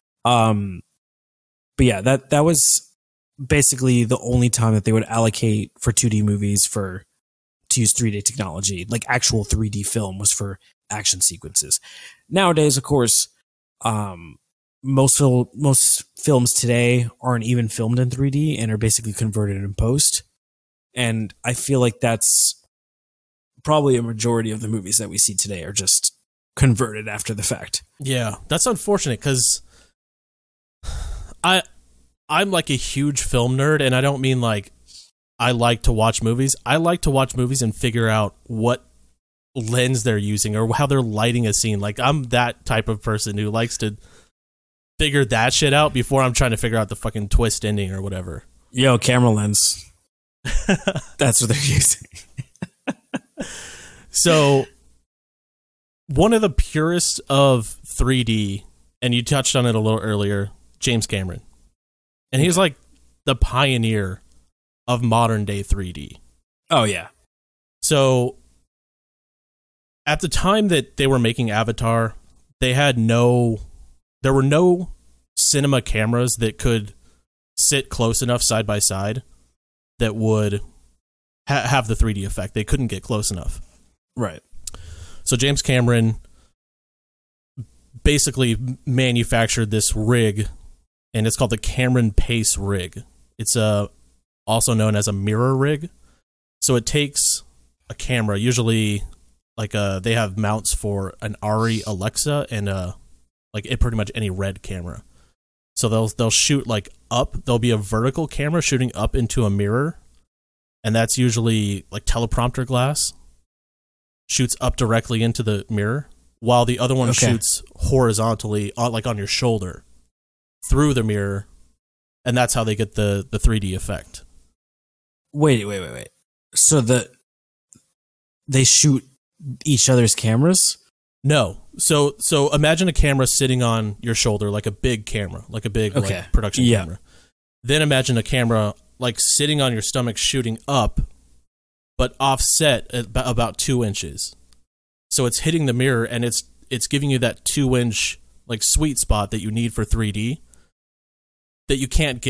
But yeah, that was basically the only time that they would allocate for 2D movies to use 3D technology. Like actual 3D film was for action sequences. Nowadays, of course, most films today aren't even filmed in 3D and are basically converted in post. And I feel like that's probably a majority of the movies that we see today are just converted after the fact. Yeah, that's unfortunate because I'm like a huge film nerd, and I don't mean like I like to watch movies. I like to watch movies and figure out what lens they're using or how they're lighting a scene. Like I'm that type of person who likes to figure that shit out before I'm trying to figure out the fucking twist ending or whatever. Yo, camera lens. That's what they're using. So, one of the purest of 3D, and you touched on it a little earlier, James Cameron. And he's like the pioneer of modern day 3D. Oh, yeah. So, at the time that they were making Avatar, there were no cinema cameras that could sit close enough side by side that would have the 3D effect. They couldn't get close enough. Right. So James Cameron basically manufactured this rig, and it's called the Cameron Pace rig. It's also known as a mirror rig. So it takes a camera, usually like they have mounts for an Arri Alexa and pretty much any Red camera. So they'll shoot like up. There'll be a vertical camera shooting up into a mirror, and that's usually like teleprompter glass. Shoots up directly into the mirror, while the other one shoots horizontally, on your shoulder, through the mirror, and that's how they get the 3D effect. Wait. So they shoot each other's cameras? No. So imagine a camera sitting on your shoulder, like a big camera, like a big like, production camera. Then imagine a camera like sitting on your stomach shooting up, but offset about 2 inches. So it's hitting the mirror, and it's giving you that 2-inch like sweet spot that you need for 3D that you can't get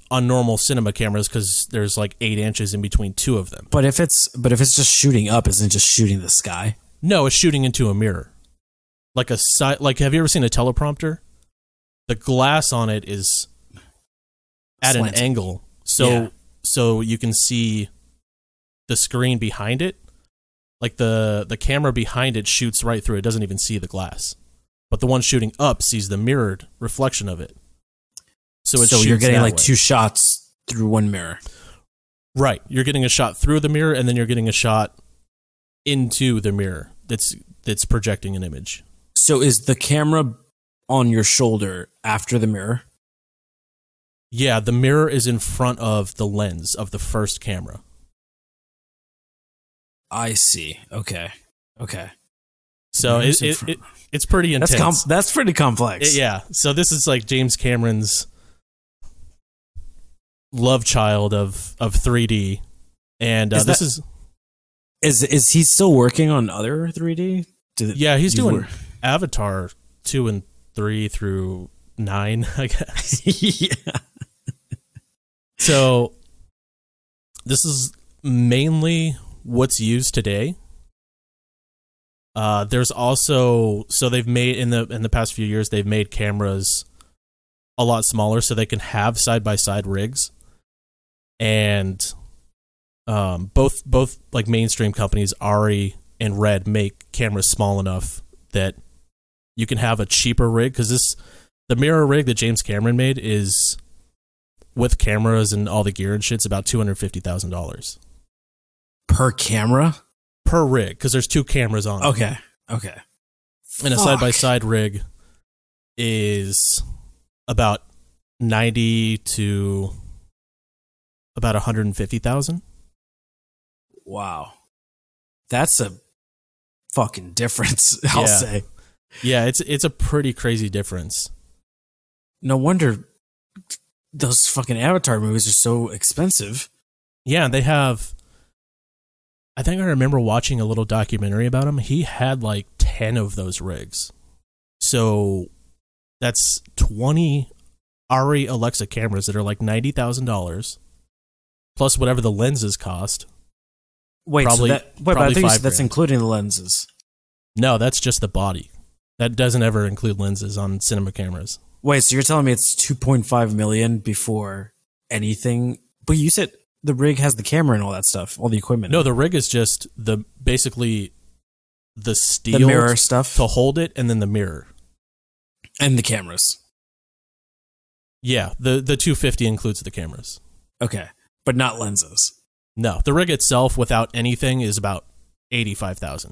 on normal cinema cameras because there's like 8 inches in between two of them. But if it's just shooting up, isn't it just shooting the sky? No, it's shooting into a mirror. Like have you ever seen a teleprompter? The glass on it is at Slanted. an angle. Yeah. So you can see the screen behind it. Like the camera behind it shoots right through it, doesn't even see the glass. But the one shooting up sees the mirrored reflection of it. So you're getting like way. 2 shots through one mirror. Right. You're getting a shot through the mirror, and then you're getting a shot into the mirror that's projecting an image. So is the camera on your shoulder after the mirror? Yeah, the mirror is in front of the lens of the first camera. I see. Okay. So Mirrors in front. it's pretty intense. That's pretty complex. Yeah. So this is like James Cameron's love child of 3D, and is he still working on other 3D? Yeah, he's doing Avatar 2 and 3 through 9, I guess. Yeah. So this is mainly what's used today. There's also they've made in the past few years they've made cameras a lot smaller so they can have side by side rigs, and both like mainstream companies Arri and Red make cameras small enough that you can have a cheaper rig, because the mirror rig that James Cameron made is with cameras and all the gear and shit's about $250,000 Per camera? per rig, because there's 2 cameras on it. Okay. And a side-by-side rig is about 90 to about 150,000. Wow. That's a fucking difference, I'll say. Yeah, it's a pretty crazy difference. No wonder those fucking Avatar movies are so expensive. Yeah, they have... I think I remember watching a little documentary about him. He had like 10 of those rigs. So that's 20 Arri Alexa cameras that are like $90,000 plus whatever the lenses cost. Wait, Probably- but I think you said that's $5,000. including the lenses. No, that's just the body. That doesn't ever include lenses on cinema cameras. Wait, so you're telling me it's 2.5 million before anything? But you said the rig has the camera and all that stuff, all the equipment. No, the rig is just basically the steel the mirror stuff to hold it, and then the mirror. and the cameras. Yeah, the 250 includes the cameras. Okay, but not lenses. No, the rig itself without anything is about 85,000.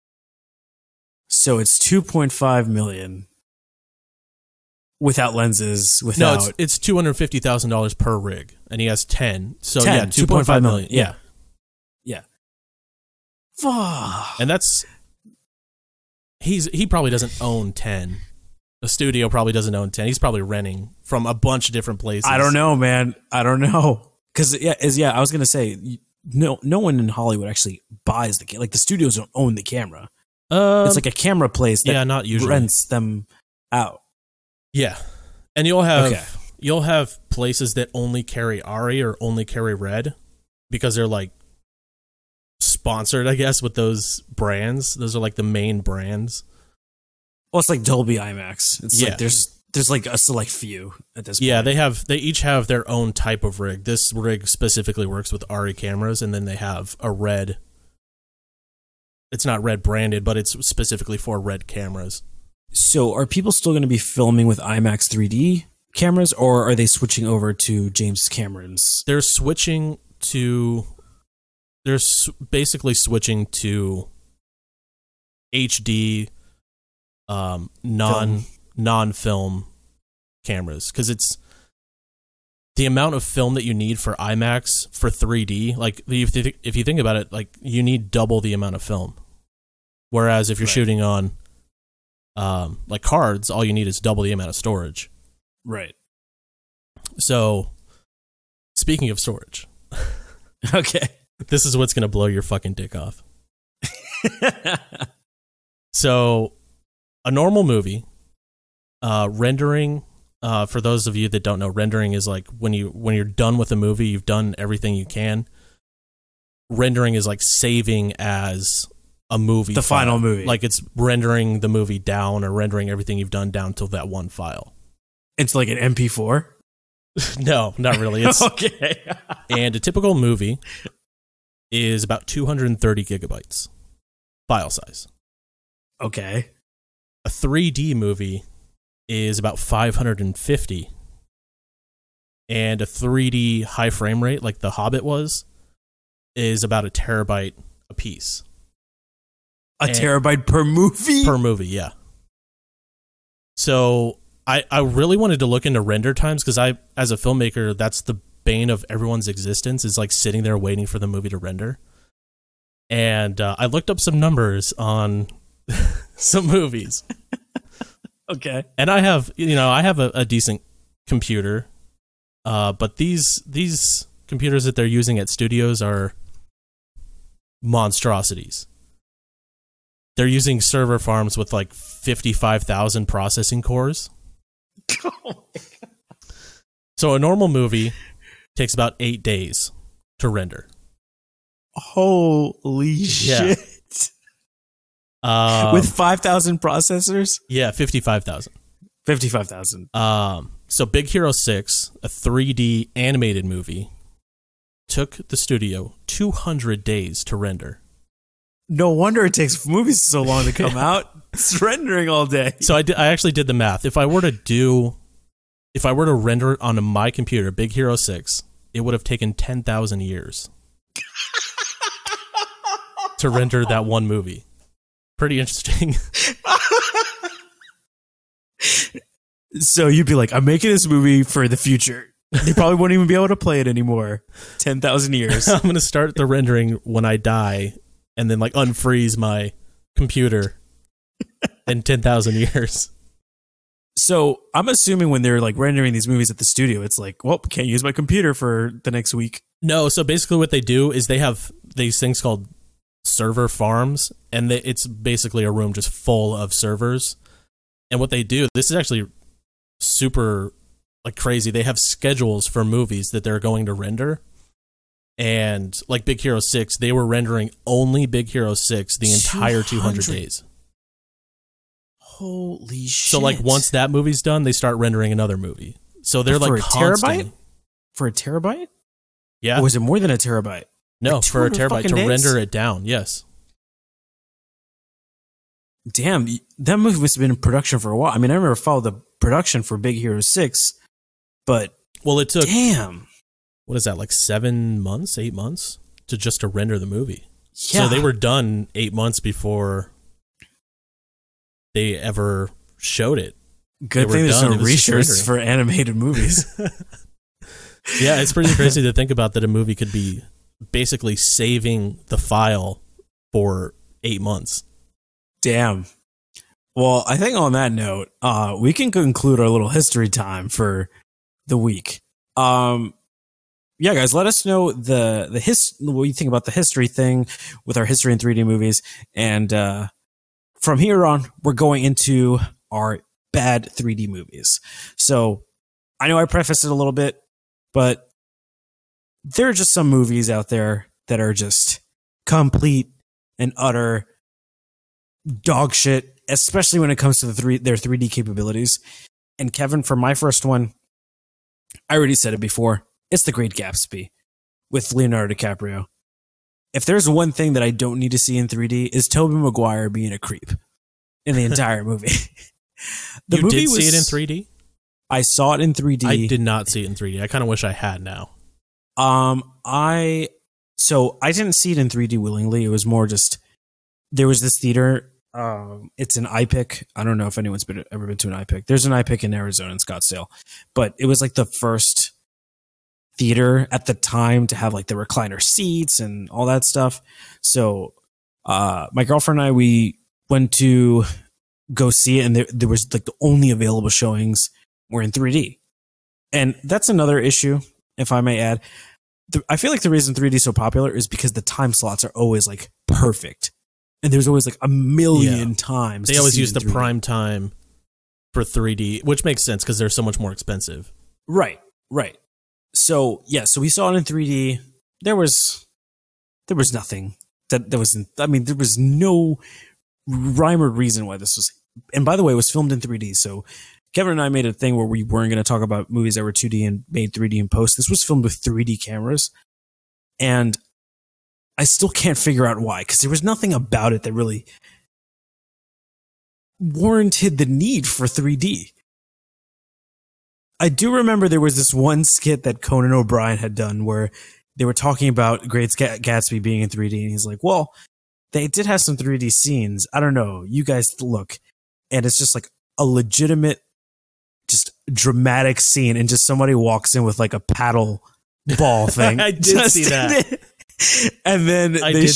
So it's 2.5 million without lenses. Without No, it's $250,000 per rig, and he has 10. So 10, yeah, 2.5 million. Yeah. Fuck. And that's he probably doesn't own 10. The studio probably doesn't own 10. He's probably renting from a bunch of different places. I don't know, man. I don't know. Because I was gonna say no one in Hollywood actually buys like the studios don't own the camera. It's like a camera place that not usually rents them out. Yeah, and you'll have places that only carry Arri or only carry Red because they're like sponsored, I guess, with those brands. Those are like the main brands. Well, it's like Dolby IMAX. It's Yeah. like there's like a select few at this point. Yeah, they each have their own type of rig. This rig specifically works with Arri cameras, and then they have a Red. It's not Red branded, but it's specifically for Red cameras. So are people still going to be filming with IMAX 3D cameras, or are they switching over to James Cameron's? They're basically switching to HD non-film cameras, because it's the amount of film that you need for IMAX for 3D. Like if you think about it, like you need double the amount of film. Whereas if you're shooting on like cards, all you need is double the amount of storage. Right. So speaking of storage, Okay. this is what's going to blow your fucking dick off. So a normal movie rendering For those of you that don't know, rendering is like when you're done with a movie, you've done everything you can. Rendering is like saving as a movie, the file. final movie. Like it's rendering the movie down or rendering everything you've done down to that one file. It's like an MP4. No, not really. It's Okay. and a typical movie is about 230 gigabytes file size. Okay. A 3D movie is about 550. And a 3D high frame rate, like The Hobbit was, is about a terabyte a piece. A terabyte per movie? Per movie, yeah. So I really wanted to look into render times because I, as a filmmaker, that's the bane of everyone's existence, is like sitting there waiting for the movie to render. And I looked up some numbers on some movies. Okay. And I have a decent computer, but these computers that they're using at studios are monstrosities. They're using server farms with like 55,000 processing cores. So a normal movie takes about 8 days to render. Holy shit. With 5,000 processors? Yeah, 55,000. 55,000. So Big Hero 6, a 3D animated movie, took the studio 200 days to render. No wonder it takes movies so long to come out. It's rendering all day. So I actually did the math. If I were to render it on my computer, Big Hero 6, it would have taken 10,000 years to render that one movie. Pretty interesting. So you'd be like, I'm making this movie for the future. You probably won't even be able to play it anymore. 10,000 years. I'm going to start the rendering when I die and then like unfreeze my computer in 10,000 years. So I'm assuming when they're like rendering these movies at the studio, it's like, well, can't use my computer for the next week. No, so basically what they do is they have these things called server farms, and it's basically a room just full of servers. And what they do, this is actually super like crazy. They have schedules for movies that they're going to render. And like Big Hero 6, they were rendering only Big Hero 6 the entire 200 days. Holy shit. So like once that movie's done, they start rendering another movie. So they're for like a constant. terabyte? For a terabyte? Yeah. Or was it more than a terabyte? No, like for a 200 terabyte fucking to days? render it down. Yes. Damn, that movie must have been in production for a while. I mean, I never followed the production for Big Hero 6, but Well, it took, damn. what is that, like 7 months, 8 months to render the movie. Yeah. So they were done 8 months before they ever showed it. Good They thing were there's done. no It was just research rendering. for animated movies. Yeah, it's pretty crazy to think about that a movie could be basically saving the file for 8 months. Damn. Well, I think on that note, we can conclude our little history time for the week. Yeah, guys, let us know what you think about the history thing with our history in 3D movies. And from here on, we're going into our bad 3D movies. So I know I prefaced it a little bit, but there are just some movies out there that are just complete and utter dog shit, especially when it comes to their 3D capabilities. And Kevin, for my first one, I already said it before. It's The Great Gatsby with Leonardo DiCaprio. If there's one thing that I don't need to see in 3D is Tobey Maguire being a creep in the entire movie. You did see it in 3D? I saw it in 3D. I did not see it in 3D. I kind of wish I had now. I didn't see it in 3D willingly. It was more just, there was this theater. It's an iPic. I don't know if anyone's ever been to an iPic. There's an iPic in Arizona in Scottsdale, but it was like the first theater at the time to have like the recliner seats and all that stuff. So, my girlfriend and I, we went to go see it, and there was like the only available showings were in 3D. And that's another issue, if I may add. I feel like the reason 3D is so popular is because the time slots are always like perfect. And there's always like a million times. They always use the prime time for 3D, which makes sense because they're so much more expensive. Right. So we saw it in 3D. There was nothing there was no rhyme or reason why this was. And by the way, it was filmed in 3D. So Kevin and I made a thing where we weren't going to talk about movies that were 2D and made 3D in post. This was filmed with 3D cameras. And I still can't figure out why, because there was nothing about it that really warranted the need for 3D. I do remember there was this one skit that Conan O'Brien had done where they were talking about Great Gatsby being in 3D, and he's like, well, they did have some 3D scenes. I don't know. You guys look. And it's just like a legitimate, just dramatic scene, and just somebody walks in with like a paddle ball thing. I did see that. And then they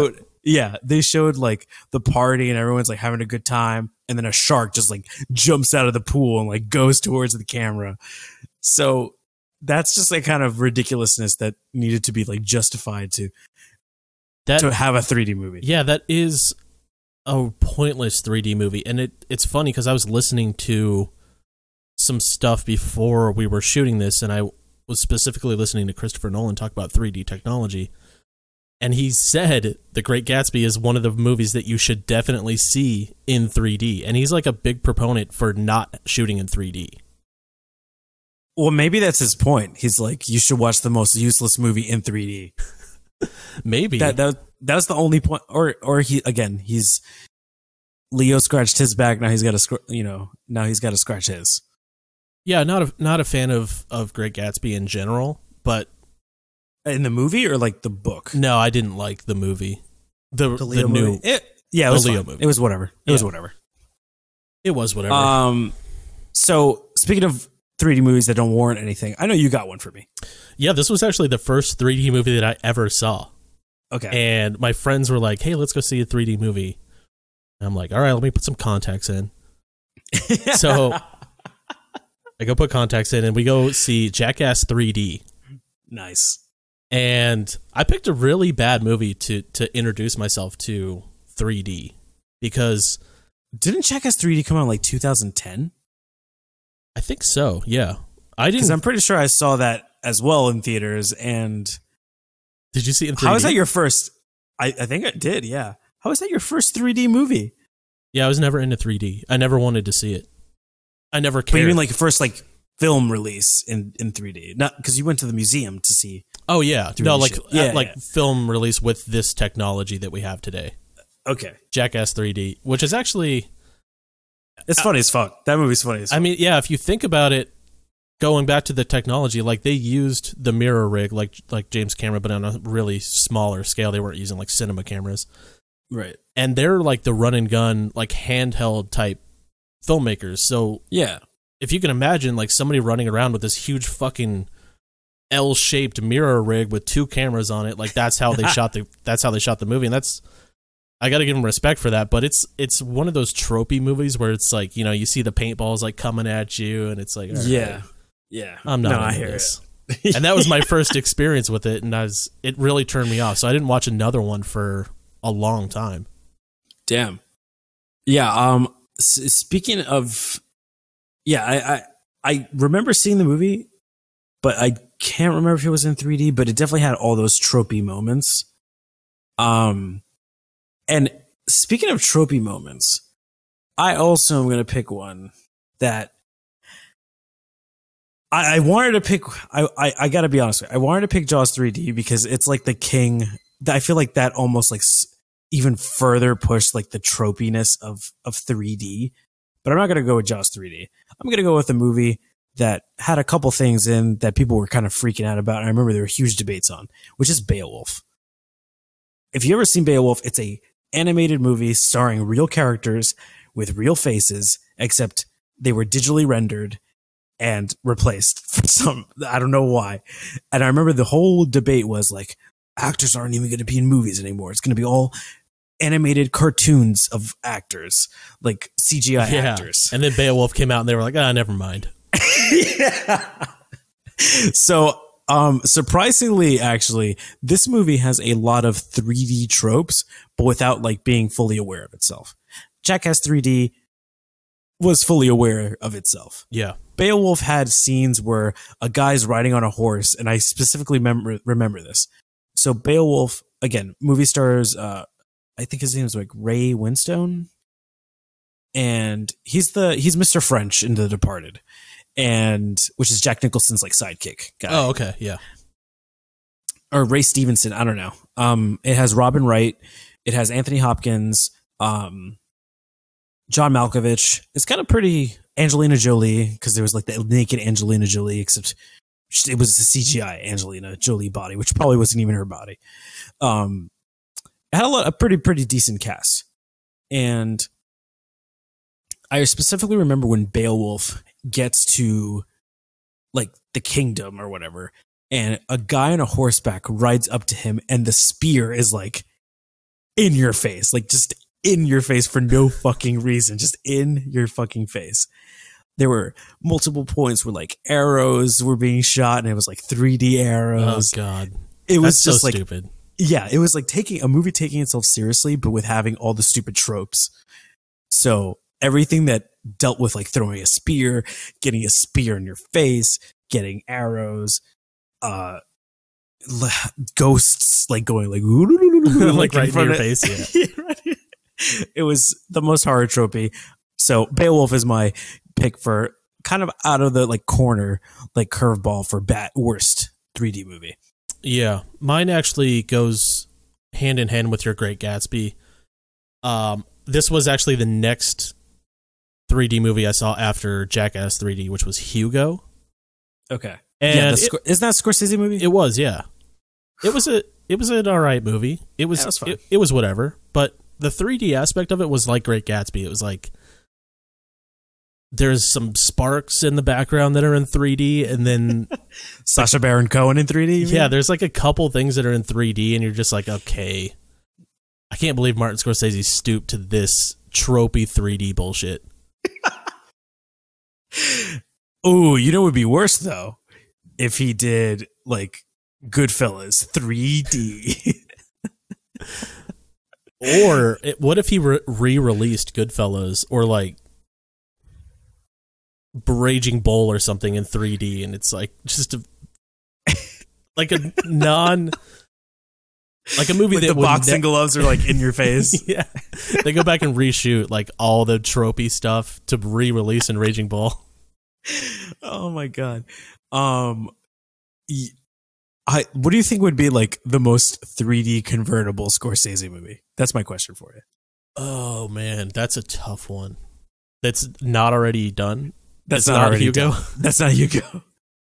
showed like the party and everyone's like having a good time. And then a shark just like jumps out of the pool and like goes towards the camera. So that's just like kind of ridiculousness that needed to be like justified to have a 3D movie. Yeah, that is a pointless 3D movie. And it's funny because I was listening to some stuff before we were shooting this, and I was specifically listening to Christopher Nolan talk about 3D technology. And he said The Great Gatsby is one of the movies that you should definitely see in 3D. And he's like a big proponent for not shooting in 3D. Well, maybe that's his point. He's like, you should watch the most useless movie in 3D. Maybe. That was the only point. Or he's Leo scratched his back. Now he's got to scratch his. Yeah, not a fan of Great Gatsby in general, but in the movie or like the book? No, I didn't like the movie. The Leo new movie. It was Leo fine. movie. It was whatever. It was whatever. So speaking of 3D movies that don't warrant anything, I know you got one for me. Yeah, this was actually the first 3D movie that I ever saw. Okay. And my friends were like, hey, let's go see a 3D movie. And I'm like, all right, let me put some contacts in. So I go put contacts in and we go see Jackass 3D. Nice. And I picked a really bad movie to introduce myself to 3D because... Didn't Jackass 3D come out in like 2010? I think so, yeah. Because I'm pretty sure I saw that as well in theaters. And did you see it in 3D? How was that your first... I think I did, yeah. How was that your first 3D movie? Yeah, I was never into 3D. I never wanted to see it. I never cared. But you mean like first like film release in 3D? Not because you went to the museum to see... Oh, yeah. No, like shit. film release with this technology that we have today. Okay. Jackass 3D, which is actually... It's funny as fuck. That movie's funny as fuck. I mean, yeah, if you think about it, going back to the technology, like they used the mirror rig like James Cameron, but on a really smaller scale. They weren't using like cinema cameras. Right. And they're like the run and gun, like handheld type filmmakers. So yeah, if you can imagine like somebody running around with this huge fucking L-shaped mirror rig with two cameras on it, like that's how they shot the movie. And that's, I got to give them respect for that, but it's one of those tropey movies where it's like, you know, you see the paintballs like coming at you and it's like, yeah, I'm not into this. And that was my first experience with it, and it really turned me off. So I didn't watch another one for a long time. Damn. Yeah. Speaking of, I remember seeing the movie, but I can't remember if it was in 3D, but it definitely had all those tropey moments. And speaking of tropey moments, I also am going to pick one that I wanted to pick. I got to be honest with you. I wanted to pick Jaws 3D because it's like the king. I feel like that almost like even further pushed like the tropiness of 3D. But I'm not going to go with Jaws 3D. I'm going to go with a movie that had a couple things in that people were kind of freaking out about. And I remember there were huge debates on, which is Beowulf. If you ever seen Beowulf, it's a animated movie starring real characters with real faces, except they were digitally rendered and replaced for some, I don't know why. And I remember the whole debate was like, actors aren't even going to be in movies anymore. It's going to be all animated cartoons of actors, like CGI actors. And then Beowulf came out and they were like, never mind. Yeah. So, surprisingly, actually, this movie has a lot of 3D tropes, but without like being fully aware of itself. Jackass 3D was fully aware of itself. Yeah. Beowulf had scenes where a guy's riding on a horse, and I specifically remember this. So Beowulf, again, movie stars, I think his name is like Ray Winstone, and he's Mr. French in The Departed, and which is Jack Nicholson's like sidekick guy. Oh, okay, yeah. Or Ray Stevenson, I don't know. It has Robin Wright, it has Anthony Hopkins, John Malkovich. It's kind of pretty Angelina Jolie, because there was like the naked Angelina Jolie, except it was the CGI Angelina Jolie body, which probably wasn't even her body. It had a pretty decent cast. And I specifically remember when Beowulf gets to like the kingdom or whatever, and a guy on a horseback rides up to him, and the spear is like in your face, like just in your face for no fucking reason, just in your fucking face. There were multiple points where like arrows were being shot, and it was like 3D arrows. Oh God, it was That's just so like stupid. Yeah, it was like taking a movie taking itself seriously, but with having all the stupid tropes. So everything that dealt with like throwing a spear, getting a spear in your face, getting arrows, ghosts like going like like right in your face. Yeah. It was the most horror tropey. So Beowulf is my pick for kind of out of the like corner, like curveball for worst 3D movie. Yeah, mine actually goes hand in hand with your Great Gatsby. This was actually the next 3D movie I saw after Jackass 3D, which was Hugo. Okay, And yeah, isn't that a Scorsese movie? It was, yeah. It was an all right movie. It was fine. It was whatever, but the 3D aspect of it was like Great Gatsby. It was like there's some sparks in the background that are in 3D, and then Sacha Baron Cohen in 3D. Yeah, there's like a couple things that are in 3D, and you're just like, okay, I can't believe Martin Scorsese stooped to this tropey 3D bullshit. Oh, you know what would be worse though? If he did like Goodfellas 3D. Or what if he re-released Goodfellas, or like Raging Bull or something in 3D, and it's like just like a movie like that the boxing gloves are like in your face. Yeah, they go back and reshoot like all the tropey stuff to re-release in Raging Bull. Oh my god. What do you think would be like the most 3D convertible Scorsese movie? That's my question for you. Oh man, that's a tough one. That's not already done. That's not already Hugo. done. That's not Hugo.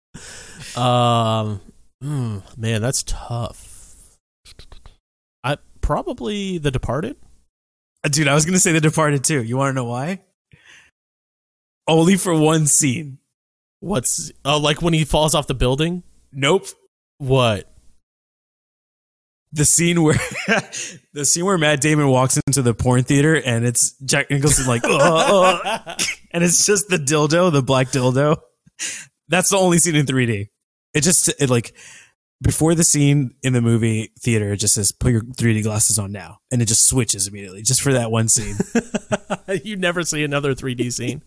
Man, that's tough. I probably The Departed. Dude, I was gonna say The Departed too. You want to know why? Only for one scene. Like when he falls off the building? Nope. What? The scene where Matt Damon walks into the porn theater, and it's Jack Nicholson like, and it's just the dildo, the black dildo. That's the only scene in 3D. It like before the scene in the movie theater, it just says put your 3D glasses on now, and it just switches immediately just for that one scene. You never see another 3D scene.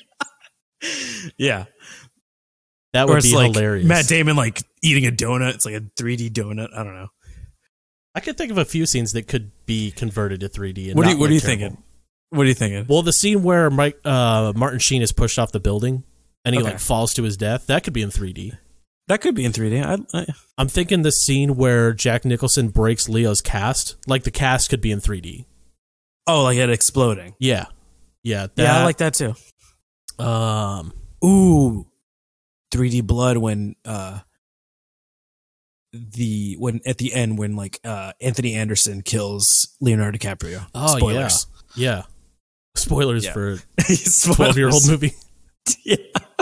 Yeah. That would be like hilarious. Matt Damon like eating a donut. It's like a 3D donut. I don't know. I could think of a few scenes that could be converted to 3D. And What are not you look thinking? terrible. What are you thinking? Well, the scene where Martin Sheen is pushed off the building and he Okay. like falls to his death, that could be in 3D. That could be in 3D. I'm thinking the scene where Jack Nicholson breaks Leo's cast, like the cast could be in 3D. Oh, like it exploding. Yeah. Yeah. Yeah, I like that too. Ooh, 3D blood when at the end when like Anthony Anderson kills Leonardo DiCaprio. Oh, Spoilers. yeah. Spoilers Yeah. for a Spoilers. 12-year-old movie. Yeah.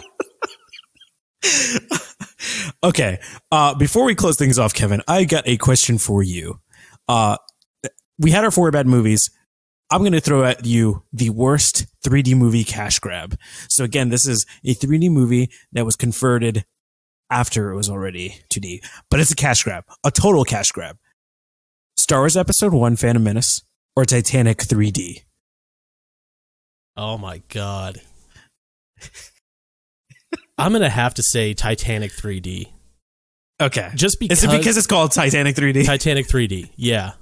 Okay. Before we close things off, Kevin, I got a question for you. We had our 4 bad movies. I'm going to throw at you the worst 3D movie cash grab. So again, this is a 3D movie that was converted after it was already 2D, but it's a cash grab, a total cash grab. Star Wars Episode 1, Phantom Menace, or Titanic 3D? Oh my God. I'm gonna have to say Titanic 3D. Okay. Just because Is it because it's called Titanic 3D? Titanic 3D. Yeah.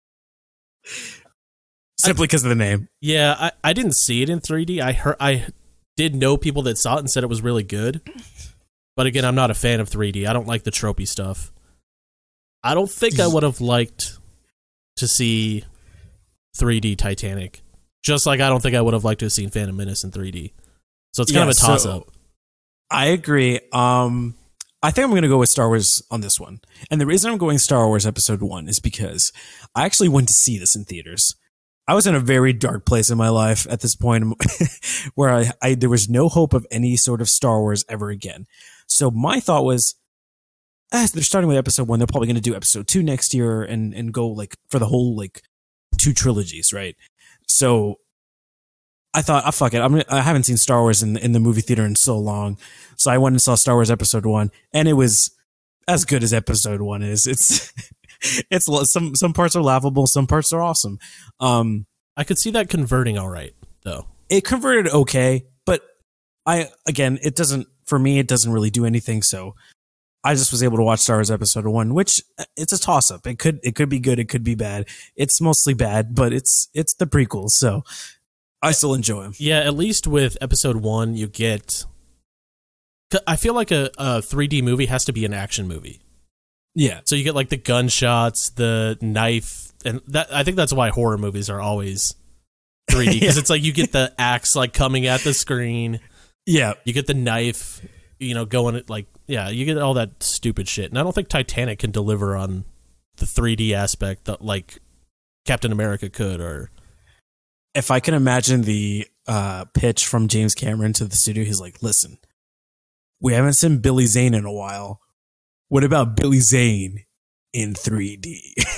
Simply because of the name. Yeah, I didn't see it in 3D. I did know people that saw it and said it was really good. But again, I'm not a fan of 3D. I don't like the tropey stuff. I don't think I would have liked to see 3D Titanic. Just like I don't think I would have liked to have seen Phantom Menace in 3D. So it's kind of a toss-up. I agree. I think I'm going to go with Star Wars on this one. And the reason I'm going Star Wars Episode 1 is because I actually went to see this in theaters. I was in a very dark place in my life at this point where there was no hope of any sort of Star Wars ever again. So my thought was, they're starting with Episode 1. They're probably going to do Episode 2 next year and go like for the whole like 2 trilogies, right? So I thought, fuck it. I haven't seen Star Wars in the movie theater in so long. So I went and saw Star Wars Episode 1, and it was as good as Episode 1 is. It's some parts are laughable, some parts are awesome. I could see that converting all right, though. It converted okay, but it doesn't really do anything. So I just was able to watch Star Wars Episode 1, which it's a toss up. It could be good, it could be bad. It's mostly bad, but it's the prequels, so I still enjoy them. Yeah, at least with Episode 1, you get. I feel like a 3D movie has to be an action movie. Yeah. So you get like the gunshots, the knife, and that. I think that's why horror movies are always 3D, because it's like you get the axe like coming at the screen. Yeah. You get the knife, going at like, yeah, you get all that stupid shit. And I don't think Titanic can deliver on the 3D aspect that like Captain America could. Or if I can imagine the pitch from James Cameron to the studio, he's like, listen, we haven't seen Billy Zane in a while. What about Billy Zane in 3D?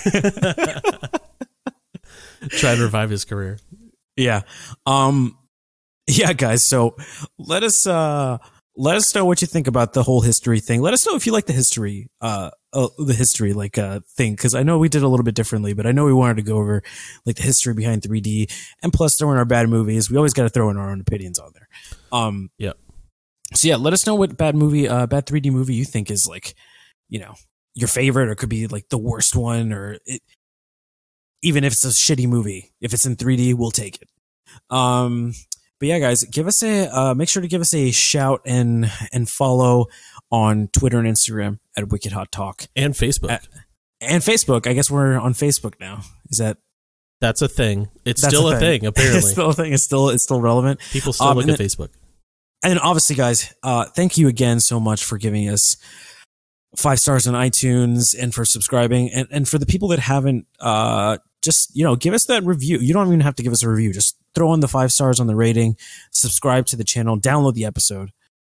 Try to revive his career. Yeah. Yeah, guys. So let us know what you think about the whole history thing. Let us know if you like the history thing, because I know we did a little bit differently, but I know we wanted to go over like the history behind 3D, and plus throw in our bad movies. We always got to throw in our own opinions on there. Yeah. So yeah, let us know what bad 3D movie you think is like, your favorite, or could be like the worst one, or even if it's a shitty movie, if it's in 3D, we'll take it. But yeah, guys, make sure to give us a shout and follow on Twitter and Instagram at Wicked Hot Talk, and Facebook. And Facebook. I guess we're on Facebook now. That's a thing. It's still a thing, apparently. It's still a thing. It's still relevant. People still look at Facebook. And then obviously, guys, thank you again so much for giving us 5 stars on iTunes and for subscribing. And for the people that haven't, just, give us that review. You don't even have to give us a review. Just throw in the 5 stars on the rating, subscribe to the channel, download the episode.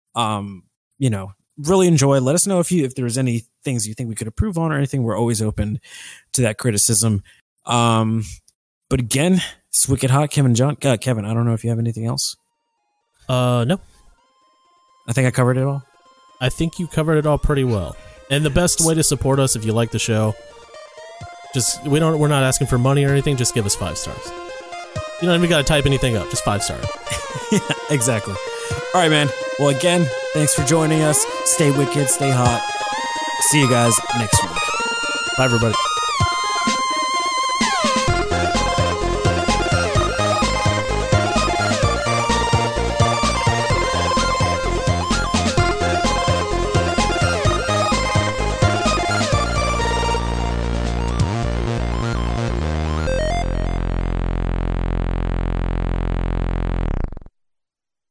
Really enjoy. Let us know if there's any things you think we could improve on or anything. We're always open to that criticism. But again, it's Wicked Hot, Kevin and John. Kevin, I don't know if you have anything else. No. I think I covered it all. I think you covered it all pretty well. And the best way to support us, if you like the show, we're not asking for money or anything. Just give us 5 stars. You don't even got to type anything up. Just 5 stars. Yeah, exactly. All right, man. Well, again, thanks for joining us. Stay wicked, stay hot. See you guys next week. Bye, everybody.